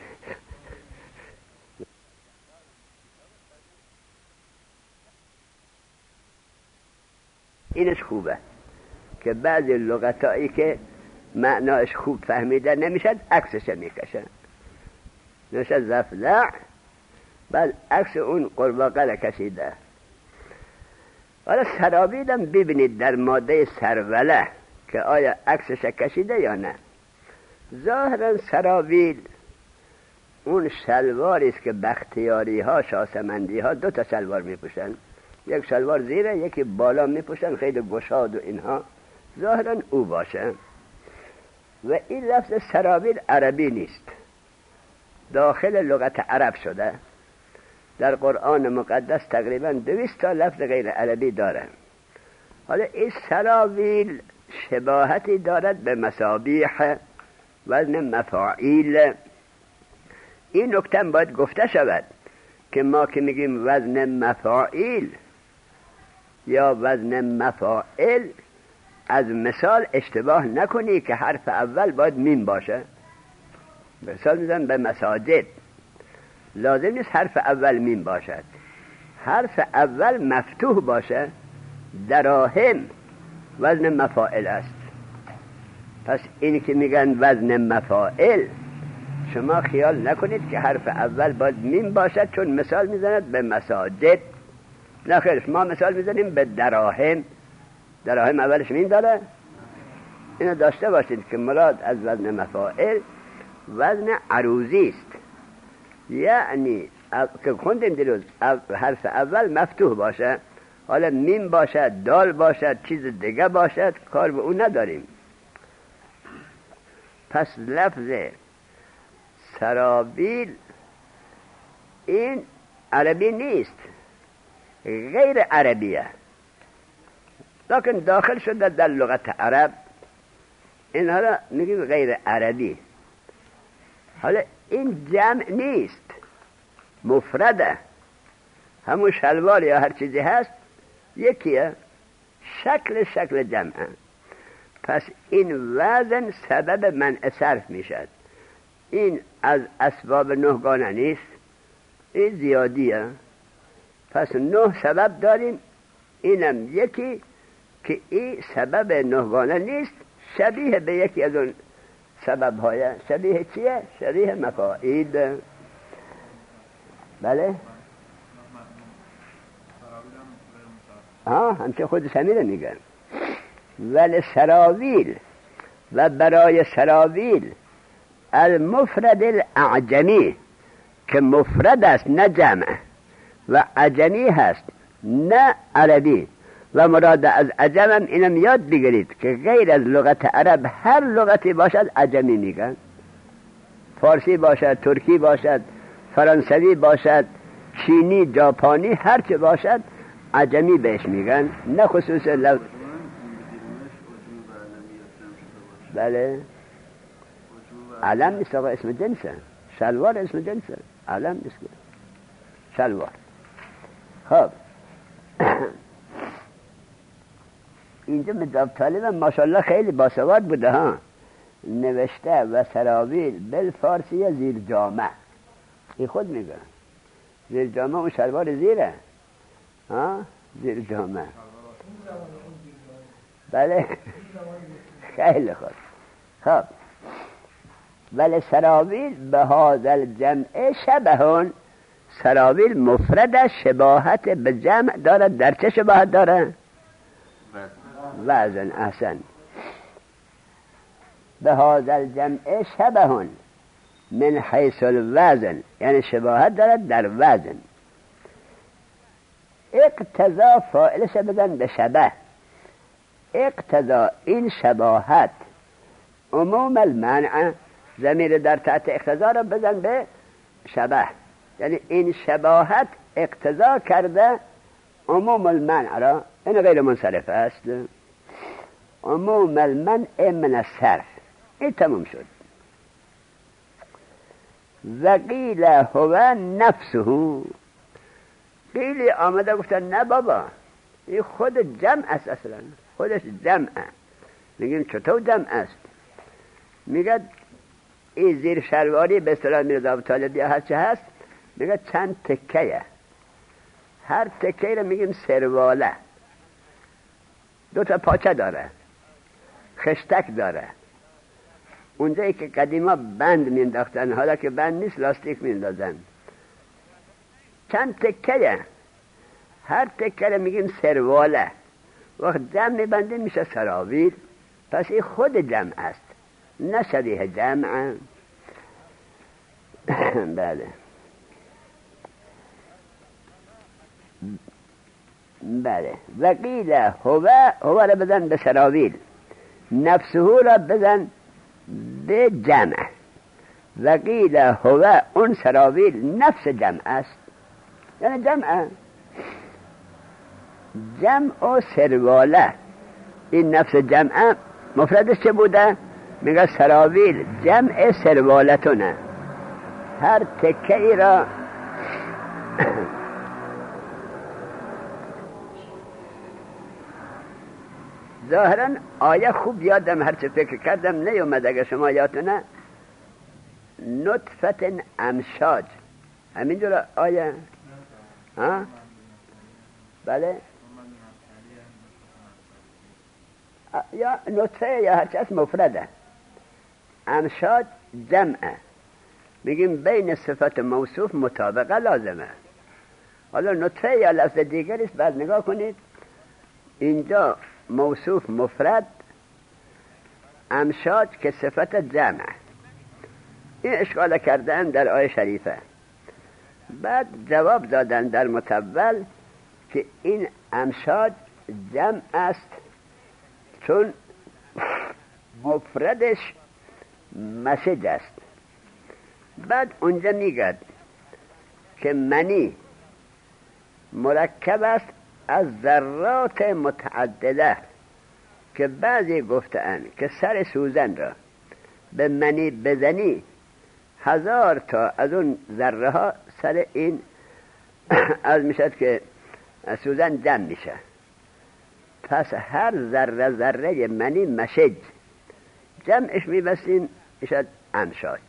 اینش خوبه که بعضی لغتایی که معناش خوب فهمیده نمیشد عکسش میکشن. نوشته زفلع، بعد عکس اون قرباقه کشیده. حالا سرابیلم ببینید در ماده سروله که آیا عکسش کشیده یا نه. ظاهرا سرابیل اون شلواری است که بختیاری ها، شاسمندی ها 2 تا شلوار میپوشن، یک شلوار زیره یکی بالا میپوشن، خیلی گشاد و اینها، ظاهرا او باشه. و این لفظ سرابیل عربی نیست، داخل لغت عرب شده. در قرآن مقدس تقریبا 200 تا لفظ غیر عربی داره. حالا این سرابیل شباهتی دارد به مصابیح، وزن مفاعیل. این نکته باید گفته شود که ما که میگیم وزن مفاعیل یا وزن مفاعل، از مثال اشتباه نکنی که حرف اول باید میم باشه. مثال میزن به مساجد، لازم نیست حرف اول میم باشد، حرف اول مفتوح باشه. دراهم وزن مفاعل است. پس این که میگن وزن مفاعل، شما خیال نکنید که حرف اول باید میم باشد چون مثال میزند به مساجد. نه خیر، ما مثال میزنیم به دراهم. دراهم اولش میم داره. اینو داشته باشید که مراد از وزن مفاعل وزن عروضی است، یعنی که خوندیم دیروز حرف اول مفتوح باشه، حالا میم باشد، دال باشد، چیز دیگه باشد، کار به اون نداریم. پس لفظ سرابیل این عربی نیست، غیر عربیه، لکن داخل شده در لغت عرب. این حالا میگیم غیر عربی. حالا این جمع نیست، مفرده. همون شلوار یا هر چیزی هست یکیه، شکل جمعه. پس این وزن سبب منع صرف میشد. این از اسباب 9 گانه نیست، این زیادیه. پس 9 سبب داریم، اینم یکی که این سبب 9 گانه نیست، شبیه به یکی از اون سبب های. شبیه چیه؟ شبیه مفاعید. بله همچه خود سمیره میگن. ولی سراویل و برای سراویل المفرد الاعجمی که مفرد است نه جمع، و عجمی هست نه عربی، و مراد از عجم هم اینم یاد بگیرید که غیر از لغت عرب هر لغتی باشد عجمی میگن. فارسی باشد، ترکی باشد، فرانسوی باشد، چینی، ژاپنی، هر چه باشد عجمی بهش میگن، نه خصوص بله علم نیست آقا، اسم جنسه. شلوار اسم جنسه، علم نیست. شلوار. خب اینجا مداب طالب ماشاءالله خیلی باسواد بوده ها، نوشته و سراویل بالفارسی زیر جامه. این خود میگه زیر جامه اون شلوار زیره ها، زیر جامه. بله خیلی خوب. خب ولی سراویل به هذا الجمع شبهون، سراویل مفرد شباهت به جمع دارد. در چه شباهت داره؟ وزن. احسن. به هذا الجمع شبهون من حیث الوزن، یعنی شباهت دارد در وزن. اقتضا فاعلش بدن به شبه. اقتضا این شباهت، عموم المنع ضمیر در تحت اقتضا را بزن به شبه، یعنی این شباهت اقتضا کرده عموم المنع را. این غیر منصرف است. عموم المنع من الصرف. این تموم شد. وقیل هو نفسه، قیلی آمده گفتن نه بابا این خود جمع است، اصلا خودش جمعه. میگیم چطور جمع است؟ میگه این زیر شلواری به اصطلاح میرزا طالبی هر چه هست، میگه چند تکیه، هر تکیه رو میگیم سرواله. 2 تا پاچه داره، خشتک داره. اونجایی که قدیما بند مینداختن، حالا که بند نیست لاستیک میندازن. چند تکه، هر تکه میگیم سرواله. وقت جمع میبندیم میشه سراویل. پس این خود جمع است، نه شبیه جمع. بله بله. وقیل هو را بزن به سراویل، نفسه را بزن به جمع. وقیل هو، اون سراویل نفس جمع است، یعنی جمع و سرواله. این نفس جمع مفردش چه بوده؟ میگه سراویل جمع سروالتونه. هر تکه ای را ظاهرا آیه خوب یادم، هرچه فکر کردم نیومد. اگر شما یادتونه نطفت امشاج، همینجور آیه ها؟ بله، یا نطفه یا هرچه از مفرده. امشاج جمعه. میگیم بین صفت موصوف مطابقه لازمه. حالا نطفه یا لفظ دیگری است. بعد نگاه کنید اینجا موصوف مفرد، امشاج که صفت جمع. این اشکال کردن در آیه شریفه. بعد جواب دادن در متول که این امشاج جمع است چون مفردش مسج است. بعد اونجا میگد که منی مرکب است از ذرات متعدده، که بعضی گفتن که سر سوزن را به منی بزنی 1000 تا از اون ذره ها سر این از میشد که سوزن جمع میشه. پس هر ذره ذره منی مشج، جمعش میبستین میشد امشاج.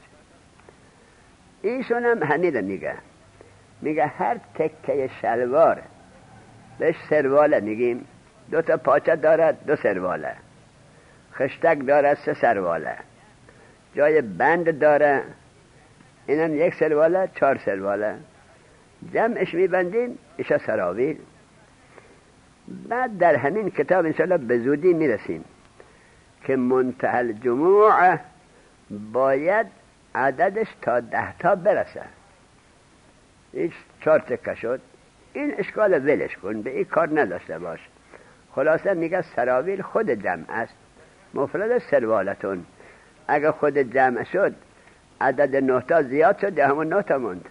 ایشون هم همین میگه هر تکه شلوار بهش سرواله میگیم. 2 تا پاچه دارد 2 سرواله، خشتک دارد 3 سرواله، جای بند داره اینم 1 سرواله 4 سرواله. جمعش میبندیم ایشا سراویل. بعد در همین کتاب انشاءالله به زودی میرسیم که منتهی الجموع باید عددش تا 10 تا برسه. هیچ 4 تکه شد. این اشکال ولش کن، به این کار نداشته باش. خلاصه میگه سراویل خود جمع است، مفرد سروالتون. اگه خود جمع شد عدد 9 تا زیاد شد یا همون 9 تا موند؟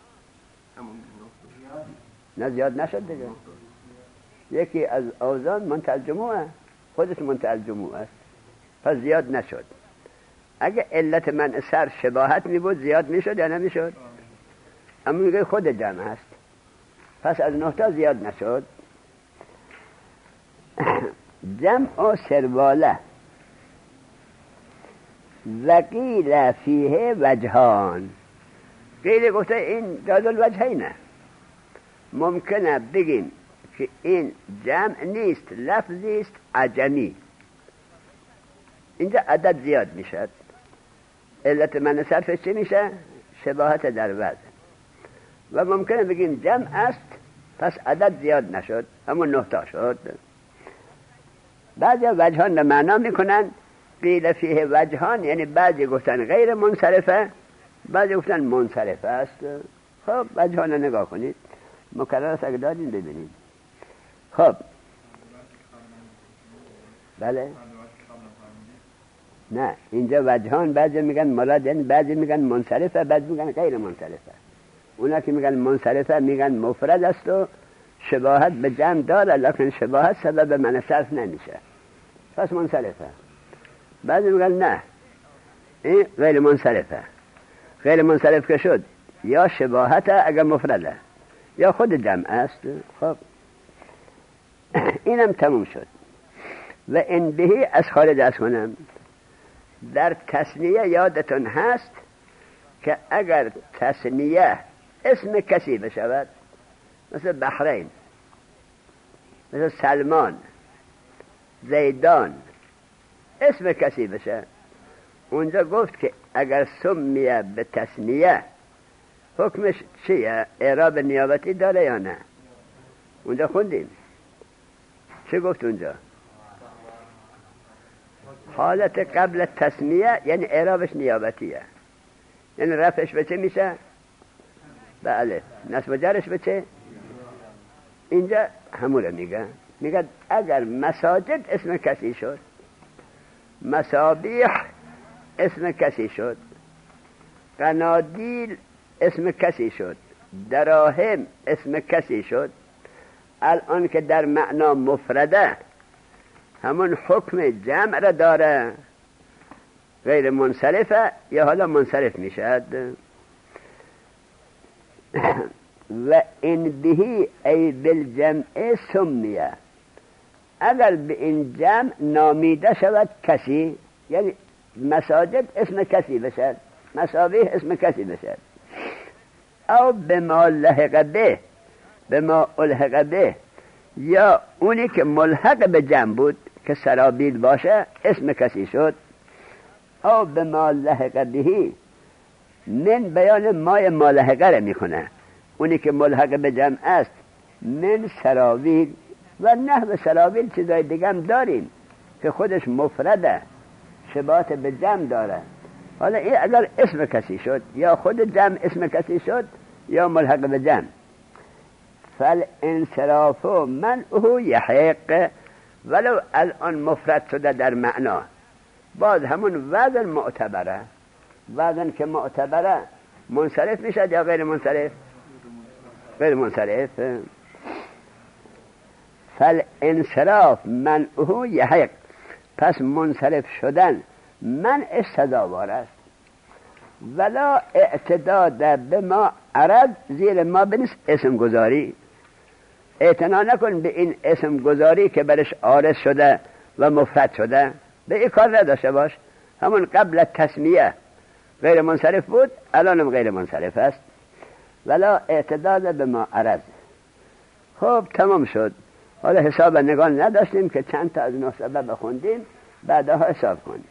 نه زیاد نشد دیگه. یکی از اوزان منتهی الجموع، خودش منتهی الجموع است، پس زیاد نشد. اگه علت منع سر شباهت می بود زیاد می شد یا نمی شد؟ اما میگه خود جمع است، پس از 9 تا زیاد نشد. جمع و سرواله. وقیل فیه وجهان. قیل گفته این جاز الوجهینه. ممکنه بگیم که این جمع نیست، لفظی است عجمی. اینجا عدد زیاد میشد. علت من صرفش چی میشه؟ شباهت در وزن. و ممکنه بگیم جمع است پس عدد زیاد نشد، همون 9 تا شد. بعضی وجهان را معنا میکنن قیل فیه وجهان، یعنی بعضی گفتن غیر منصرفه، بعضی گفتن منصرفه است. خب وجهان را نگاه کنید، مکررات اگه دادین ببینید. خب بله، نه اینجا وجهان بعضی میگن مراد، یعنی بعضی میگن منصرفه، بعضی میگن غیر منصرفه. اونا که میگن منصرفه میگن مفرد است و شباهت به جمع داره، لکن شباهت سبب من صرف نمیشه، پس منصرفه. بعضی میگن نه این غیر منصرفه. غیر منصرف که شد یا شباهت اگر مفرده یا خود جمع است. خب اینم تموم شد. و این بهی از خارج از کنم، در تثنیه یادتون هست که اگر تثنیه اسم کسی بشود، مثل بحرین، مثل سلمان، زیدان، اسم کسی بشه، اونجا گفت که اگر سمیه به تثنیه حکمش چیه؟ اعراب نیابتی داره یا نه؟ اونجا خوندیم چه گفت اونجا؟ حالت قبل تسمیه یعنی اعرابش نیابتیه، یعنی رفعش به چه میشه؟ به الف. نصب و جرش به چه؟ اینجا همونه میگه اگر مساجد اسم کسی شد، مصابیح اسم کسی شد، قنادیل اسم کسی شد، دراهم اسم کسی شد، الان که در معنا مفرده همون حکم جمع را داره، غیر منصرفه یا حالا منصرف میشد. و این بهی ای بالجمع سمیه، اگر به این جمع نامیده شود کسی، یعنی مساجد اسم کسی بشد، مصابیح اسم کسی بشد، او بما لحق به، بما الحق به، یا اونی که ملحق به جمع بود که سرابیل باشه اسم کسی شد، او بما لحق بهی، من بیان مای مالحقه رو میکنه، اونی که ملحق به جمع است، من سراویل و نحو سراویل چیزای دیگه هم داریم که خودش مفرده، شباهت به جمع داره. حالا این اگر اسم کسی شد یا خود جمع اسم کسی شد یا ملحق به جمع، فالانصراف منعه یحق، ولو الان مفرد شده در معنا، باز همون وزن معتبره، وزن که معتبره منصرف میشد یا غیر منصرف؟ غیر منصرف. فالانصراف منعه یحق، پس منصرف شدن منعش سزاوار است. ولا اعتداد به ما عرض، زیر ما بنیست اسم گذاری، اعتنا نکن به این اسم گذاری که برش عارض شده و مفرد شده، به این کار نداشته باش. همون قبل تسمیه غیر منصرف بود، الانم غیر منصرف است. ولا اعتداد به ما عرض. خب تمام شد. حالا حساب نگاه نداشتیم که چند تا از 9 سبب خوندیم، بعدها حساب کنیم.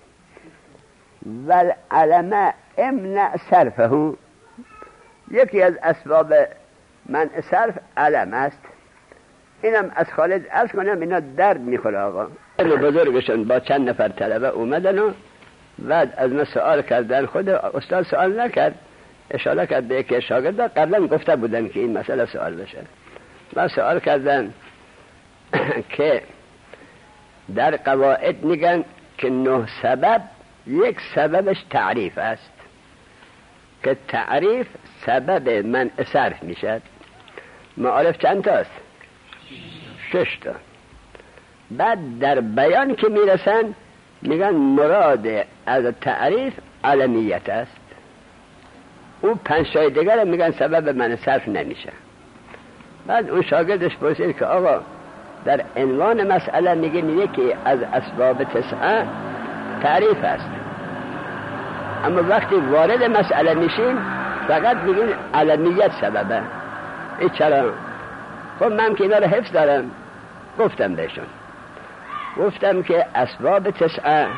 والعلم امنع صرفه، یکی از اسباب منع صرف علم است. اینم از خالد عرض کنم، اینا درد میخوره. آقا بزرگشون با چند نفر طلبه اومدن و بعد از ما سوال کردن، خود استاد سوال نکرد، اشاره کرد به یکی شاگرد، قبلا گفته بودن که این مسئله سوال بشه. ما سوال کردن که در قواعد میگن که 9 سبب یک سببش تعریف است، که تعریف سبب منع صرف میشد. معارف چند تاست؟ 6 تا. بعد در بیان که میرسن میگن مراد از تعریف علمیت است، اون 5 تای دیگر میگن سبب منع صرف نمیشه. بعد اون شاگردش پرسید که آقا در عنوان مسئله میگین یکی از اسباب 9 تعریف است، اما وقتی وارد مسئله میشیم فقط میگین علمیت سببه. این چرا؟ خب من که اینا رو حفظ دارم. گفتم بهشون، گفتم که اسباب 9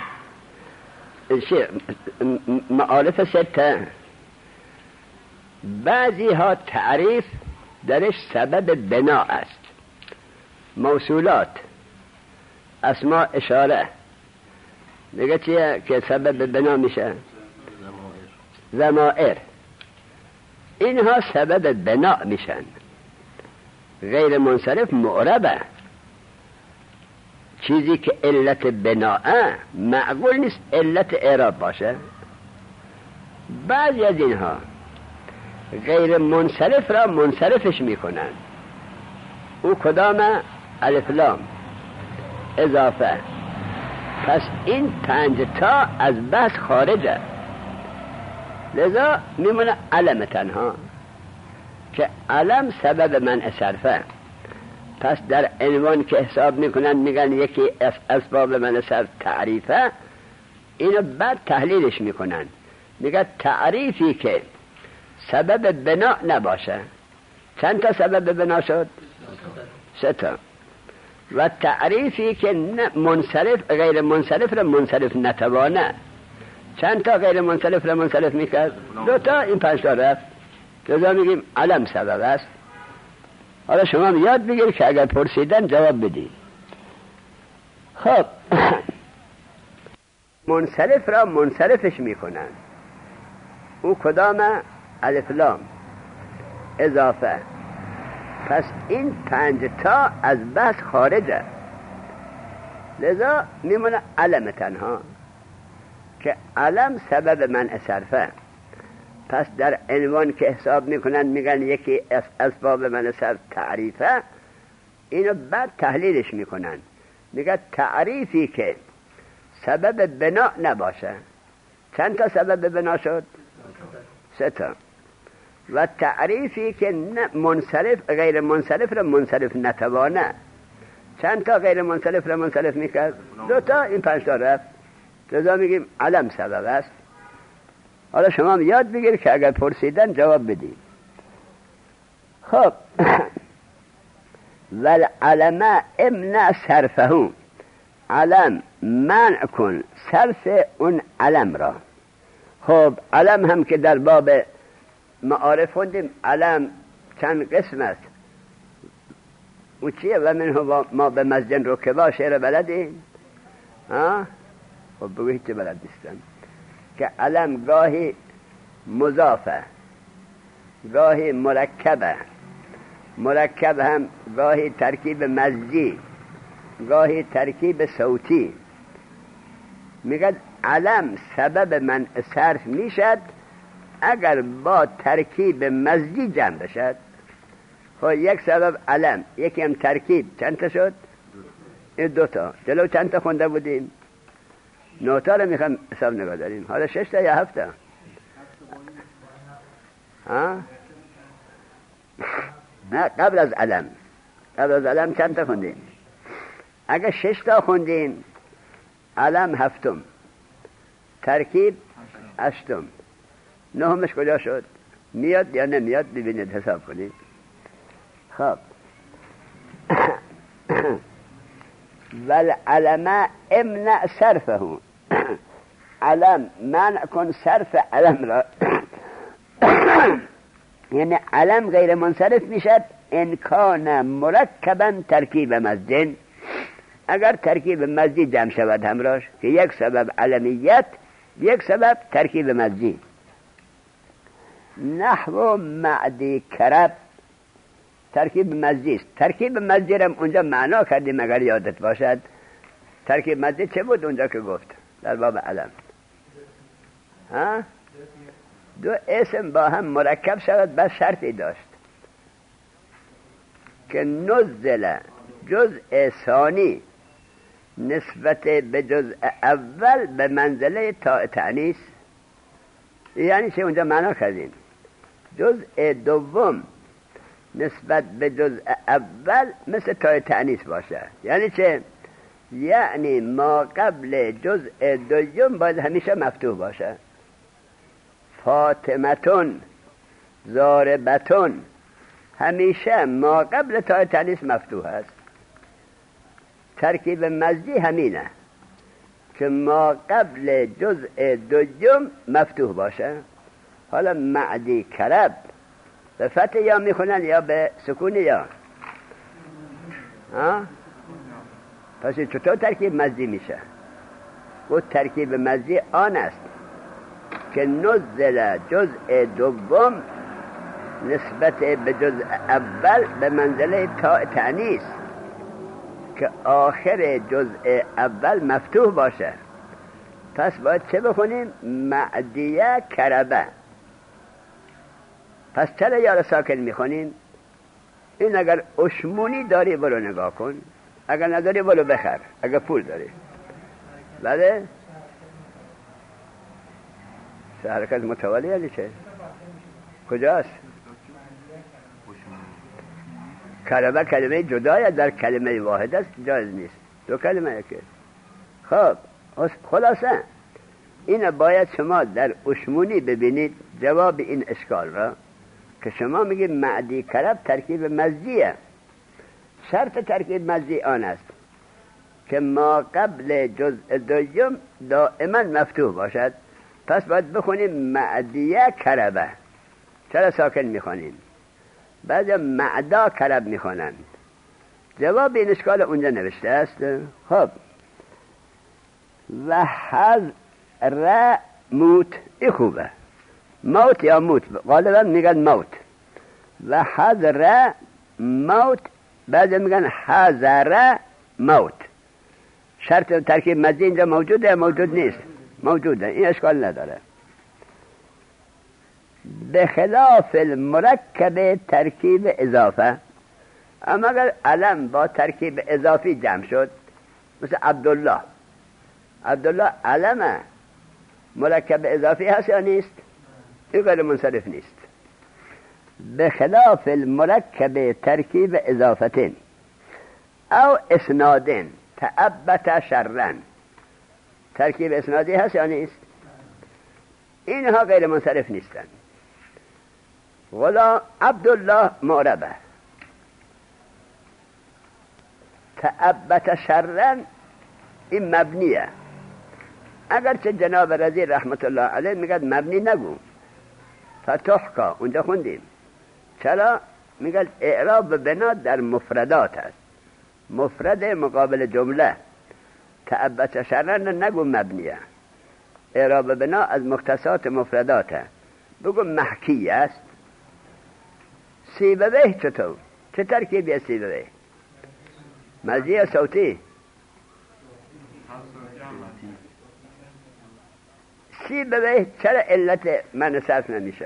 معارف 6، بعضی ها تعریف درش سبب بنا است، موصولات، اسماء اشاره، دیگه چیه که سبب بنا میشه؟ ضمائر. اینها سبب بنا میشن. غیر منصرف معربه، چیزی که علت بناء معقول نیست علت اعراب باشه. بعضی از اینها غیر منصرف را منصرفش میکنن. او کدام؟ الف لام اضافه. پس این 5 تا از بحث خارجه، لذا میمونه علم تنها، که علم سبب منع صرفه. پس در عنوان که حساب میکنن میگن یکی اسباب منع صرف تعریفه، اینو بعد تحلیلش میکنن، میگن تعریفی که سبب بنا نباشه. چند تا سبب بنا شد؟ 3 تا. و تعریفی که منصرف غیر منصرف را منصرف نتوانه، چند تا غیر منصرف را منصرف میکرد؟ 2 تا، این 5 تا رفت. لذا میگیم علم سبب است. حالا شما یاد بگیر که اگر پرسیدن جواب بدید. خب منصرف را منصرفش میکنن. او کدام؟ الف لام اضافه. پس این 5 تا از بحث خارجه. لذا میمونه علم تنها که علم سبب منع صرفه. پس در عنوان که حساب میکنن میگن یکی اسباب منع صرف تعریفه، اینو بعد تحلیلش میکنن. میگن تعریفی که سبب بنا نباشه. چند تا سبب بنا شد؟ 3 تا. و تعریفی که منصرف غیر منصرف را منصرف نتوانه. چند تا غیر منصرف را منصرف میکرد؟ 2 تا، این 5 تا رفت. لذا میگیم علم سبب است. حالا شما هم یاد بگیر که اگر پرسیدن جواب بدید. خب والعلم امنع صرفه. علم منع کن صرف اون علم را. خب علم هم که در باب معارف خوندیم، علم چند قسم است. اون چیه؟ و منه ما به مسجد رکبا شعر بلدیم؟ خب بگویید که بلد نیستم. که علم گاهی مضافه، گاهی مرکبه. مرکب هم گاهی ترکیب مزجی، گاهی ترکیب صوتی. میگه علم سبب منع صرف میشد اگر با ترکیب مزجی جمع بشد. خب یک سبب علم، یکی هم ترکیب. چند تا شد؟ این 2 تا. جلو چند تا خونده بودیم؟ 9 تا رو میخوام حساب نگاه داریم. حالا 6 تا یا 7 تا؟ نه، قبل از علم. قبل از علم چند تا خوندیم؟ اگه 6 تا خوندیم، علم 7م، ترکیب 8م، 9مش کجا شد؟ میاد یا نمیاد؟ ببینید، حساب کنید. خب والعلم امنع صرفه. علم منع کن صرف علم را. یعنی علم غیر منصرف میشد ان کان مرکبا ترکیب مزجن. اگر ترکیب مزجی جمع شود همراش، که یک سبب علمیت، یک سبب ترکیب مزجی. نحو معدی کرب ترکیب مزجی است. ترکیب مزجی را اونجا معنا کردیم اگر یادت باشد. ترکیب مزجی چه بود اونجا که گفت در باب علم؟ 2 اسم با هم مرکب شود، بس شرطی داشت که نزل جزء ثانی نسبت به جزء اول به منزله تاء تأنیث. یعنی چه اونجا معنا کردیم؟ جزء دوم نسبت به جزء اول مثل تاء تأنیث باشه. یعنی چه؟ یعنی ما قبل جزء دوم باید همیشه مفتوح باشه. فاطمتون، زاربتون، همیشه ما قبل تاء تأنیث مفتوح است. ترکیب مزجی همینه که ما قبل جزء دوم مفتوح باشه. حالا معدی کرب به فتح یا میخونن یا به سکون یا پس چطور ترکیب مزجی میشه؟ و ترکیب مزجی آن است که نزل جزء دوم نسبت به جزء اول به منزله تاء تأنیث، که آخر جزء اول مفتوح باشه. پس باید چه بخونیم؟ معدیه کربه. پس چرا یار ساکن میخونیم؟ این اگر اشمونی داری برو نگاه کن، اگر نداری برو بخر، اگر پول داری. بله؟ چه حرکت متوالی هستی چه؟ کجاست؟ کربه کلمه جدای در کلمه واحد است، جایز نیست. 2 کلمه که. خب خلاصه این باید شما در اشمونی ببینید جواب این اشکال را، که شما میگید معدی کرب ترکیب مزجیه. شرط ترکیب مزجی آن است که ما قبل جزء دوم دائما مفتوح باشد. پس باید بخونیم معدیه کربه. چرا ساکن میخونیم؟ بعضی معدا کرب میخونند. جواب این اشکال اونجا نوشته است. خب و حذر موت، این خوبه. موت یا موت، غالبا میگن موت. و حذر موت، بعضی میگن حذر موت. شرط ترکیب مزی اینجا موجوده یا موجود نیست؟ موجوده، این اشکال نداره. به خلاف المرکب ترکیب اضافه، اما اگر علم با ترکیب اضافی جمع شد، مثل عبدالله، عبدالله علم مرکب اضافی هست یا نیست؟ این غیر منصرف نیست. به خلاف المرکب ترکیب اضافتین او اسنادین تعبت شرن، ترکیب اسنادی هست یا نیست؟ اینها غیر منصرف نیستن. غلام عبدالله معربه، تعبت شرن این مبنیه. اگرچه جناب رضی رحمت الله علیه میگد مبنی نگو، فتحکا اونجا خوندیم. چرا؟ میگد اعراب بنا در مفردات هست، مفرد مقابل جمله. تعبت شرن نگو مبنیه، اعراب بنا از مختصات مفرداته. بگو محکی است. سیبوه چطور؟ چه ترکیبی است سیبوه؟ مزی صوتی؟ سیبوه چرا علت من صرف نمیشه؟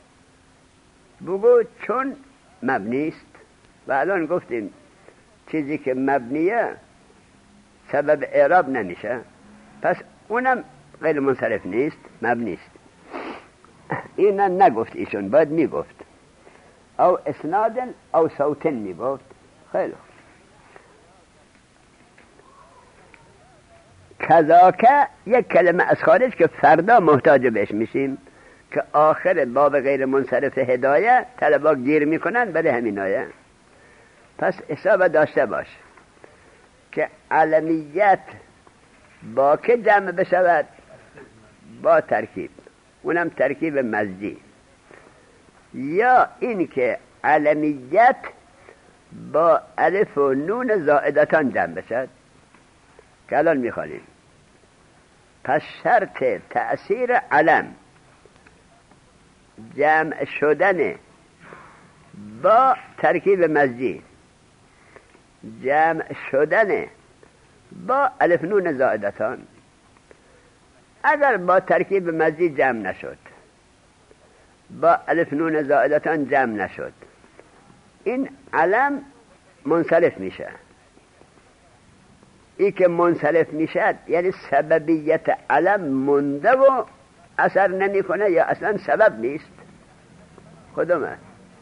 بگو چون مبنیست. و الان گفتیم چیزی که مبنیه سبب اعراب نمیشه، پس اونم غیر منصرف نیست، مبنیست. اینا نگفت ایشون، باید میگفت او اسنادن او صوتن میگفت. خیلی کذاکه یک کلمه از خارج که فردا محتاج بهش میشیم، که آخر باب غیر منصرف هدایه طلبا گیر میکنن برای همین آیه. پس حساب داشته باش که علمیت با که جمع بشود؟ با ترکیب، اونم ترکیب مزجی. یا این که علمیت با الف و نون زائدتان جمع بشد که الان میخوانیم. پس شرط تأثیر علم جمع شدن با ترکیب مزجی، جمع شدن با الف نون زائدتان. اگر با ترکیب مزجی جمع نشد، با الف نون زائدتان جمع نشد، این علم منصرف میشه. ای که منصرف میشد یعنی سببیت علم مونده و اثر نمیکنه یا اصلا سبب نیست. کدومه؟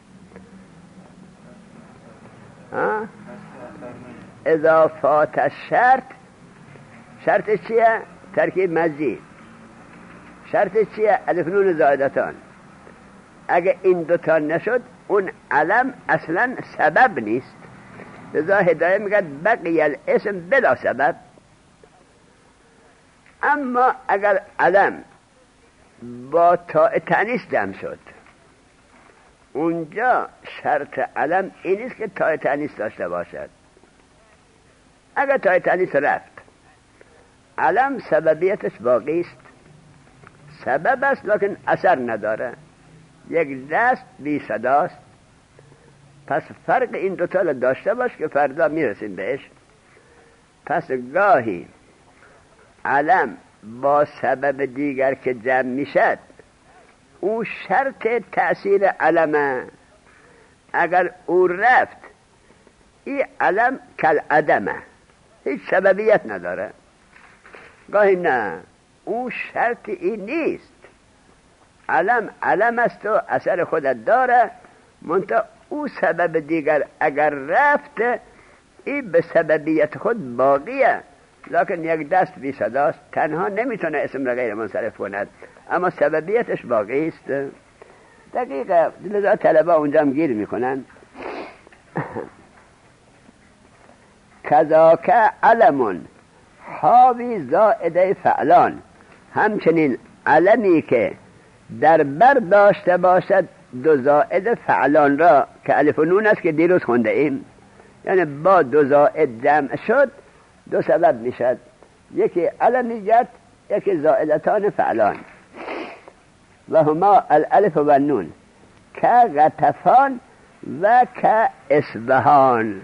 اضافات شرط. شرط چیه؟ ترکیب مزجی. شرط چیه؟ الف نون زائدتان. اگه این دوتا نشد اون علم اصلا سبب نیست. لذا هدایه میگه بقی الاسم بلا سبب. اما اگر علم با تاء تانیث جمع شد، اونجا شرط علم این است که تاء تانیث داشته باشد. اگر تاء تانیث رفت، علم سببیتش باقی است، سبب است لکن اثر نداره، یک دست بی صداست. پس فرق این دوتا رو داشته باش که فردا میرسیم بهش. پس گاهی علم با سبب دیگر که جمع میشد، او شرط تأثیر علمه. اگر او رفت، این علم کل عدمه، هیچ سببیت نداره. گاهی نه، او شرط این نیست. علم است و اثر خودت داره، منتها او سبب دیگر اگر رفت، این به سببیت خود باقیه، لکن یک دست بی صداست، تنها نمیتونه اسم را غیر منصرف کند، اما سببیتش باقی است. دقیقه لذا طلبه اونجا هم گیر میکنن. کذاک علمون حاوی زائده فعلان، همچنین علمی که در بر داشته باشد دو زائد فعلان را که الف و نون است که دیروز خونده ایم، یعنی با دو زائد جمع شد دو سبب میشد، یکی علمیت یکی زائدتان فعلان. و هما الالف و النون که غطفان و که اصبهان.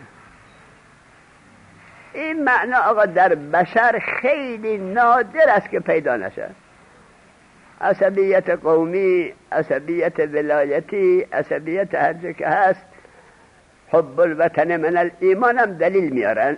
این معنا آقا در بشر خیلی نادر است که پیدا نشد. عصبیت قومی، عصبیت ولایتی، عصبیت هر چه که هست، حب الوطن من الایمان هم دلیل میارن.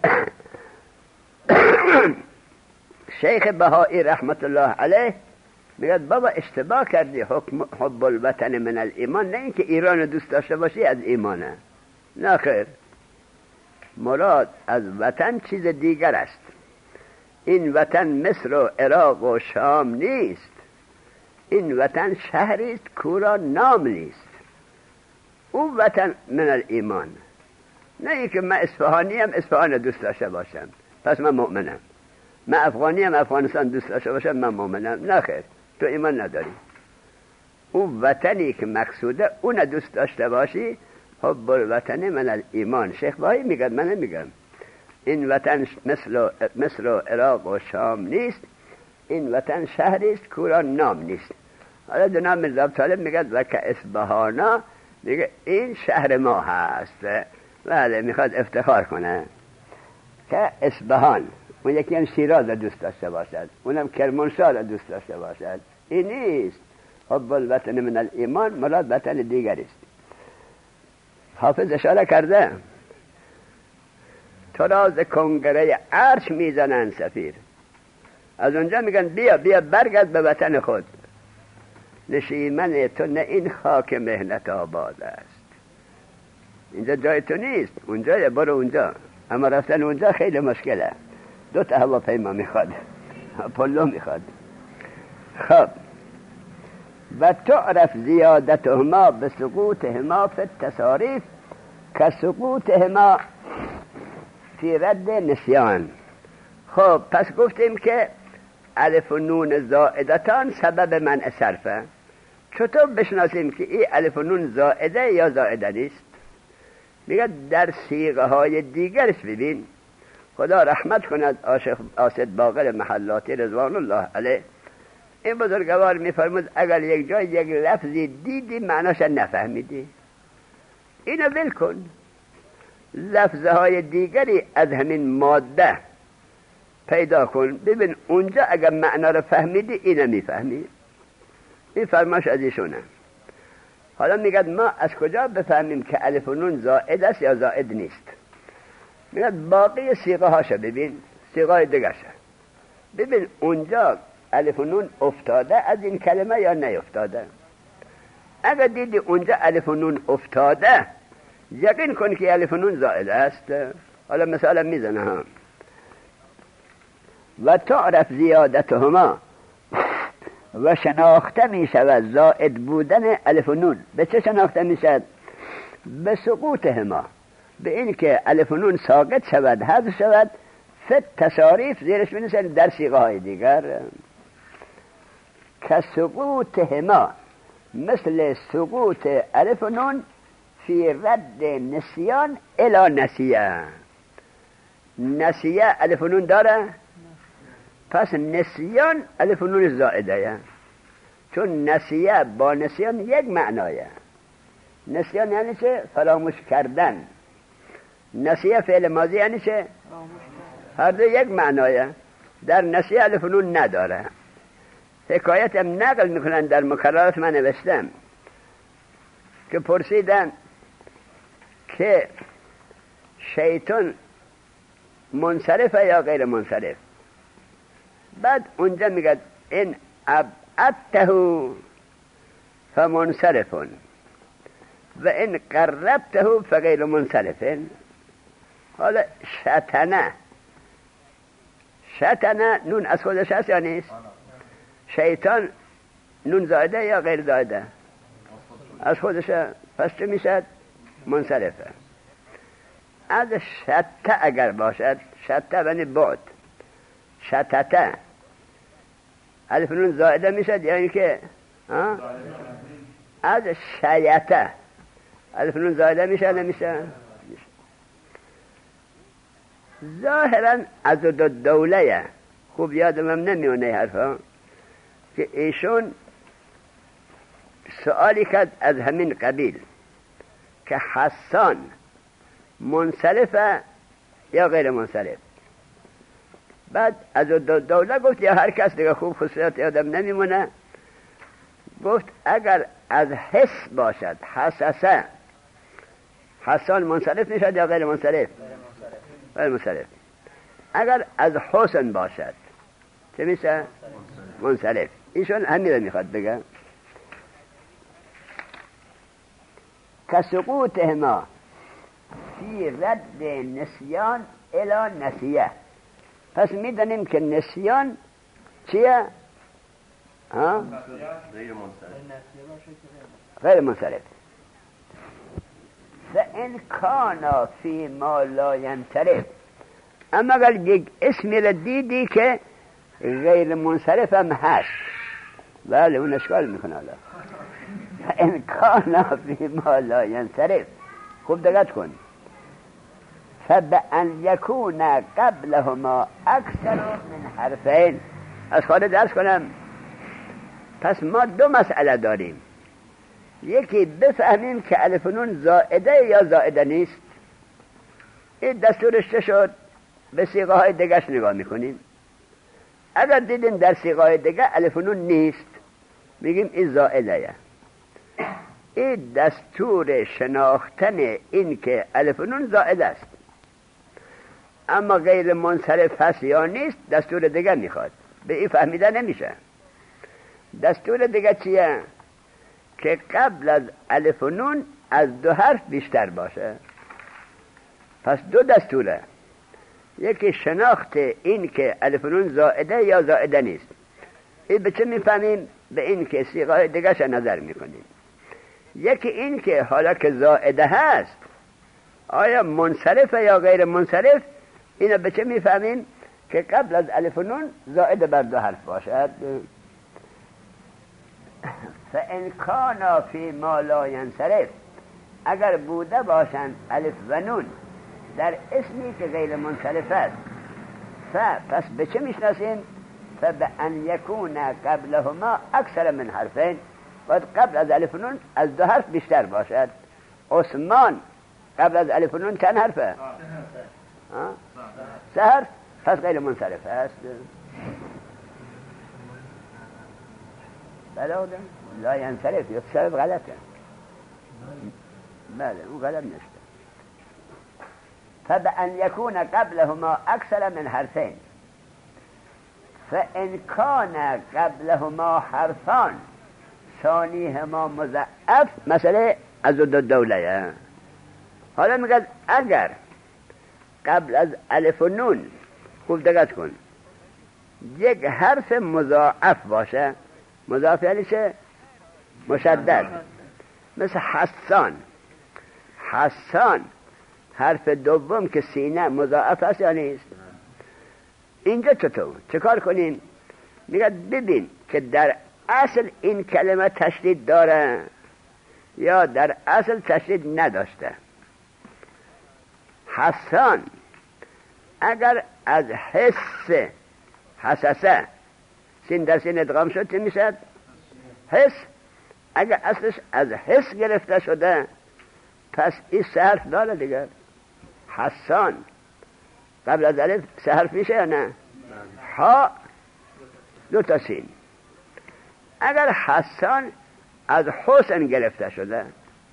شیخ بهایی رحمت الله علیه میگه بابا اشتباه کردی، حب الوطن من الایمان نه اینکه ایران رو دوست داشته باشی از ایمانه، نه خیر، مراد از وطن چیز دیگر است. این وطن مصر و عراق و شام نیست، این وطن شهری است کورا نام نیست، او وطن من الایمان. نه اینکه من اصفهانی هم اصفهان دوست داشته باشم پس من مؤمنم، من افغانی هم افغانستان دوست داشته باشم من مؤمنم، نه خیر، تو ایمان نداری. او وطنی که مقصوده اون دوست داشته باشی، حب الوطن من الایمان. شیخ بهایی میگه، من نمیگم. این وطن مصر و عراق و شام نیست، این وطن شهری است کورا نام نیست. حالا جناب میرزا طالب میگه و که اصبهانا، میگه این شهر ما هست، بله میخواد افتخار کنه که اصبهان، اون یکی هم شیراز دوست داشته باشد، اونم کرمانشاه دوست داشته باشد. این نیست. حب الوطن من الایمان مراد وطن دیگری است. حافظ اشاره کرده تو راز کنگره عرش میزنن سفیر، از اونجا میگن بیا بیا برگرد به وطن خود، نشیمن تو نه این خاک مهنت آباد است. اینجا جای تو نیست، اونجا برو اونجا، اما رفتن اونجا خیلی مشکله، 2 تا هواپیما میخواد، پلو میخواد. خب و تعرف زیادتهما به سقوطهما فی التصاریف که سقوطهما فی رد نسیان. خب پس گفتیم که الف و نون زائدتان سبب منع صرفه. چطور بشناسیم که این الف و نون زائده یا زائده نیست؟ میگه در صیغه های دیگرش ببین. خدا رحمت کند عاشق آصد باقر محلاتی رضوان الله علیه، این بزرگوار میفرمود اگر یک جای یک لفظی دیدی معناش نفهمیدی، اینو ول کن، لفظه های دیگری از همین ماده پیدا کن، ببین اونجا اگر معنا رو فهمیدی اینو میفهمی. این فرماش از ایشونه. حالا میگد ما از کجا بفهمیم که الف و نون زائد است یا زائد نیست؟ میگد باقی صیغه هاشو ببین، صیغه های دیگرشه ببین اونجا الف و نون افتاده از این کلمه یا نیفتاده. اگر دیدی اونجا الف و نون افتاده یقین کن که الف و نون زائد است. حالا مثلا میزنه ها و تعرف زیادتهما، و شناخته می شود زائد بودن الف و نون. به چه شناخته می شود؟ به سقوطهما، به این که الف و نون ساقط شود، حذف شود، فی تصاریف زیرش می نویسن در صیغه های دیگر، که سقوطهما مثل سقوط الف و نون فی رد نسیان الی نسیه. نسیه الف و نون داره، پس نسیان الف و نون زائده، چون نسیه با نسیان یک معنایه. نسیان یعنی چه؟ فراموش کردن. نسیه فعل ماضی یعنی چه؟ هر دو یک معنایه. در نسیه الف و نون نداره. حکایت هم نقل میکنن در مکررات من نوشتم که پرسیدن که شیطان منصرفه یا غیر منصرف؟ بعد اونجا میگه این ابعدته فمنصرفون و این قربته فغیر منصرفین. حالا شتنه نون از خودش هست یا نیست؟ شیطان نون زایده یا غیر زایده؟ از خودشه، پس چه میشد؟ منصرفه. از شته اگر باشد، شته بنی بعد، شتته الف نون زائده میشد یا اینکه از شیعته الف نون زائده میشه نمیشه؟ ظاهرا از دو دوله خوب یادم نمیونه حرفا که ایشون سوالی کرد از همین قبیل که حسان منصرفه یا غیر منصرف. بعد از دو دوله گفت یا هر کس دیگه خوب خصوصیت یادم نمیمونه، گفت اگر از حس باشد حساسه حسان منصرف میشد یا غیر منصرف؟ غیر منصرف. اگر از حسن باشد چه میشه؟ منصرف. ایشون همین رو میخواد بگه کسقوطهما فی رد نسیان الی نسیه. پس میدانیم که نسیان چیه؟ غیر منصرف. فإن کانا فی ما لا ینصرف، اما اگر یک اسمی را دیدی که غیر منصرف هم هست، بله اون اشکال میکنه. حالا فإن کانا فی ما لا ینصرف، خوب دقت کن، فبأن یکون قبلهما اکثر من حرفین. از خارج درس کنم. پس ما دو مسئله داریم، یکی بفهمیم که الف نون زائده یا زائده نیست. این دستورش چه شد؟ به صیغه های دیگهش نگاه میکنیم. اگر دیدیم در صیغه های دیگه الف نون نیست، میگیم این زائده. این دستور شناختن این که الف نون زائده است، اما غیر منصرف هست یا نیست دستور دیگه میخواد. به این فهمیده نمیشه. دستور دیگه چیه؟ که قبل از الف و نون از دو حرف بیشتر باشه. پس دو دستوره، یکی شناخت این که الف و نون زائده یا زائده نیست. این به چه میفهمیم؟ به این که صیغه دیگه ش نظر میکنیم. یکی این که حالا که زائده هست آیا منصرفه یا غیر منصرف، اینو به چه میفهمیم؟ که قبل از الف و نون زائده بر دو حرف باشد. فإن کانا فی ما لا ینصرف، اگر بوده باشند الف و نون در اسمی که غیر منصرف است، پس به چه میشناسیم؟ فبأن یکون قبلهما اکثر من حرفین، باید قبل از الف و نون از دو حرف بیشتر باشد. عثمان قبل از الف و نون چند حرفه؟ سه حرف، پس غیر منصرف است. بله لا ینصرف یا سبب غلطه. بله اون غلط نشده. فبأن یکون قبلهما اکثر من حرفین، فإن کان قبلهما حرفان ثانیهما مضاعف، مسئله از دو دوله. حالا میگه اگر قبل از الف و نون، خوب دقت کن، یک حرف مضاعف باشه، مضاعف یعنی چه؟ مشدد، مثل حسان. حسان حرف دوم که سینه مضاعف است یا نیست؟ اینجا چطور؟ چه کار کنیم؟ میگه ببین که در اصل این کلمه تشدید داره یا در اصل تشدید نداشته. حسان اگر از حس حساسه سین در سین ادغام شد چه میشد؟ حس. اگر اصلش از حس گرفته شده پس این سه حرف داره دیگر. حسان قبل از الف سه حرف میشه یا نه؟ ها دو تا سین. اگر حسان از حسن گرفته شده،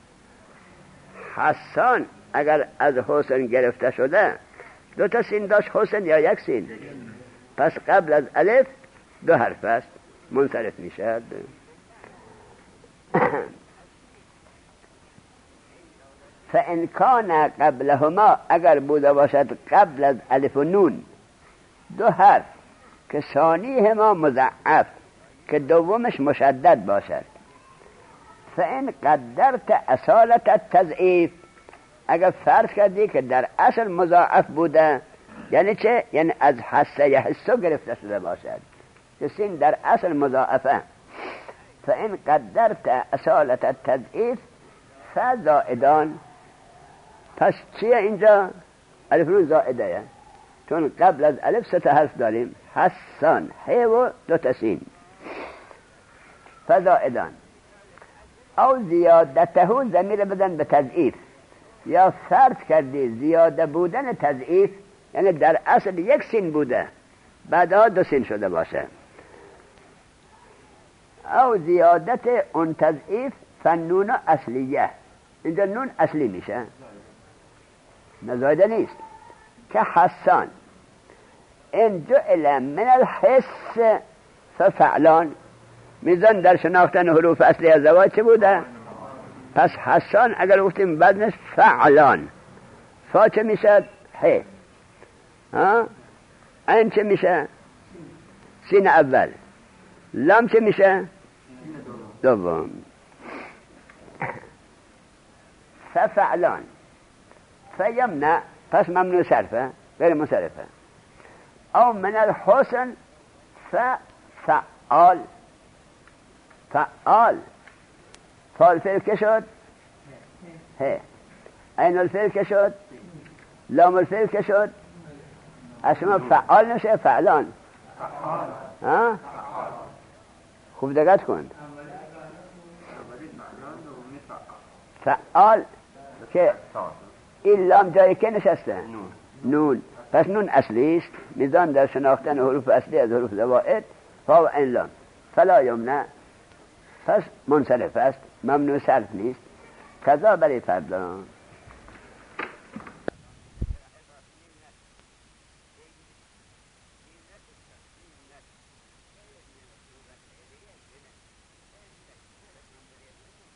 حسان اگر از حسن گرفته شده دو تا سین داشت حسن یا یک سین، پس قبل از الف دو حرف است، منصرف میشد. فإن کان قبلهما، اگر بوده باشد قبل از الف و نون دو حرف که ثانیهما مضاعف که دومش مشدد باشد. فإن قدرت اصالت التضعیف، اگر فرض کردی که در اصل مضاعف بوده، یعنی چه؟ یعنی از حسه یا حسو گرفته شده باشد. که سین در اصل مضاعفه. فإن قدرت اصالة التضعیف فزائدان. پس چیه اینجا؟ الف نون زائده، چون قبل از الف 3 حرف داریم، حسان، ح و 2 سین. فزائدان او زیادته ضمیر بدن به تضعیف، یا فرض کردی زیاده بودن تضعیف یعنی در اصل 1 سین بوده بعدها 2 سین شده باشه. او زیادت اون تضعیف فنون اصلیه، اینجا نون اصلی میشه، نزایده نیست. که حسان این جعل من الحس ففعلان، میزان در شناختن حروف اصلی از زواج چه بوده؟ پس حسان اگر گفتیم وزنش فعلان، فا چه میشه؟ ح. این چه میشه؟ سین اول. لام چه میشه؟ دوم. ففعلان فیمنع، پس ممنوع صرفه، غیر منصرفه. او من الحسن ففعال، فعال. فعل فعل که شد؟ ه. عین الفعل که شد؟ لام الفعل که شد؟ شما فعال نشه فعلان. ها؟ خوب دقت کن. فعال که این لام جای که نشسته؟ نون. پس نون اصلی است، میزان در شناختن حروف اصلی از حروف زوائد. فا و عین لام فلا یمنع، پس منصرف است، ممنوع صرف نیست. کذا برای فردان.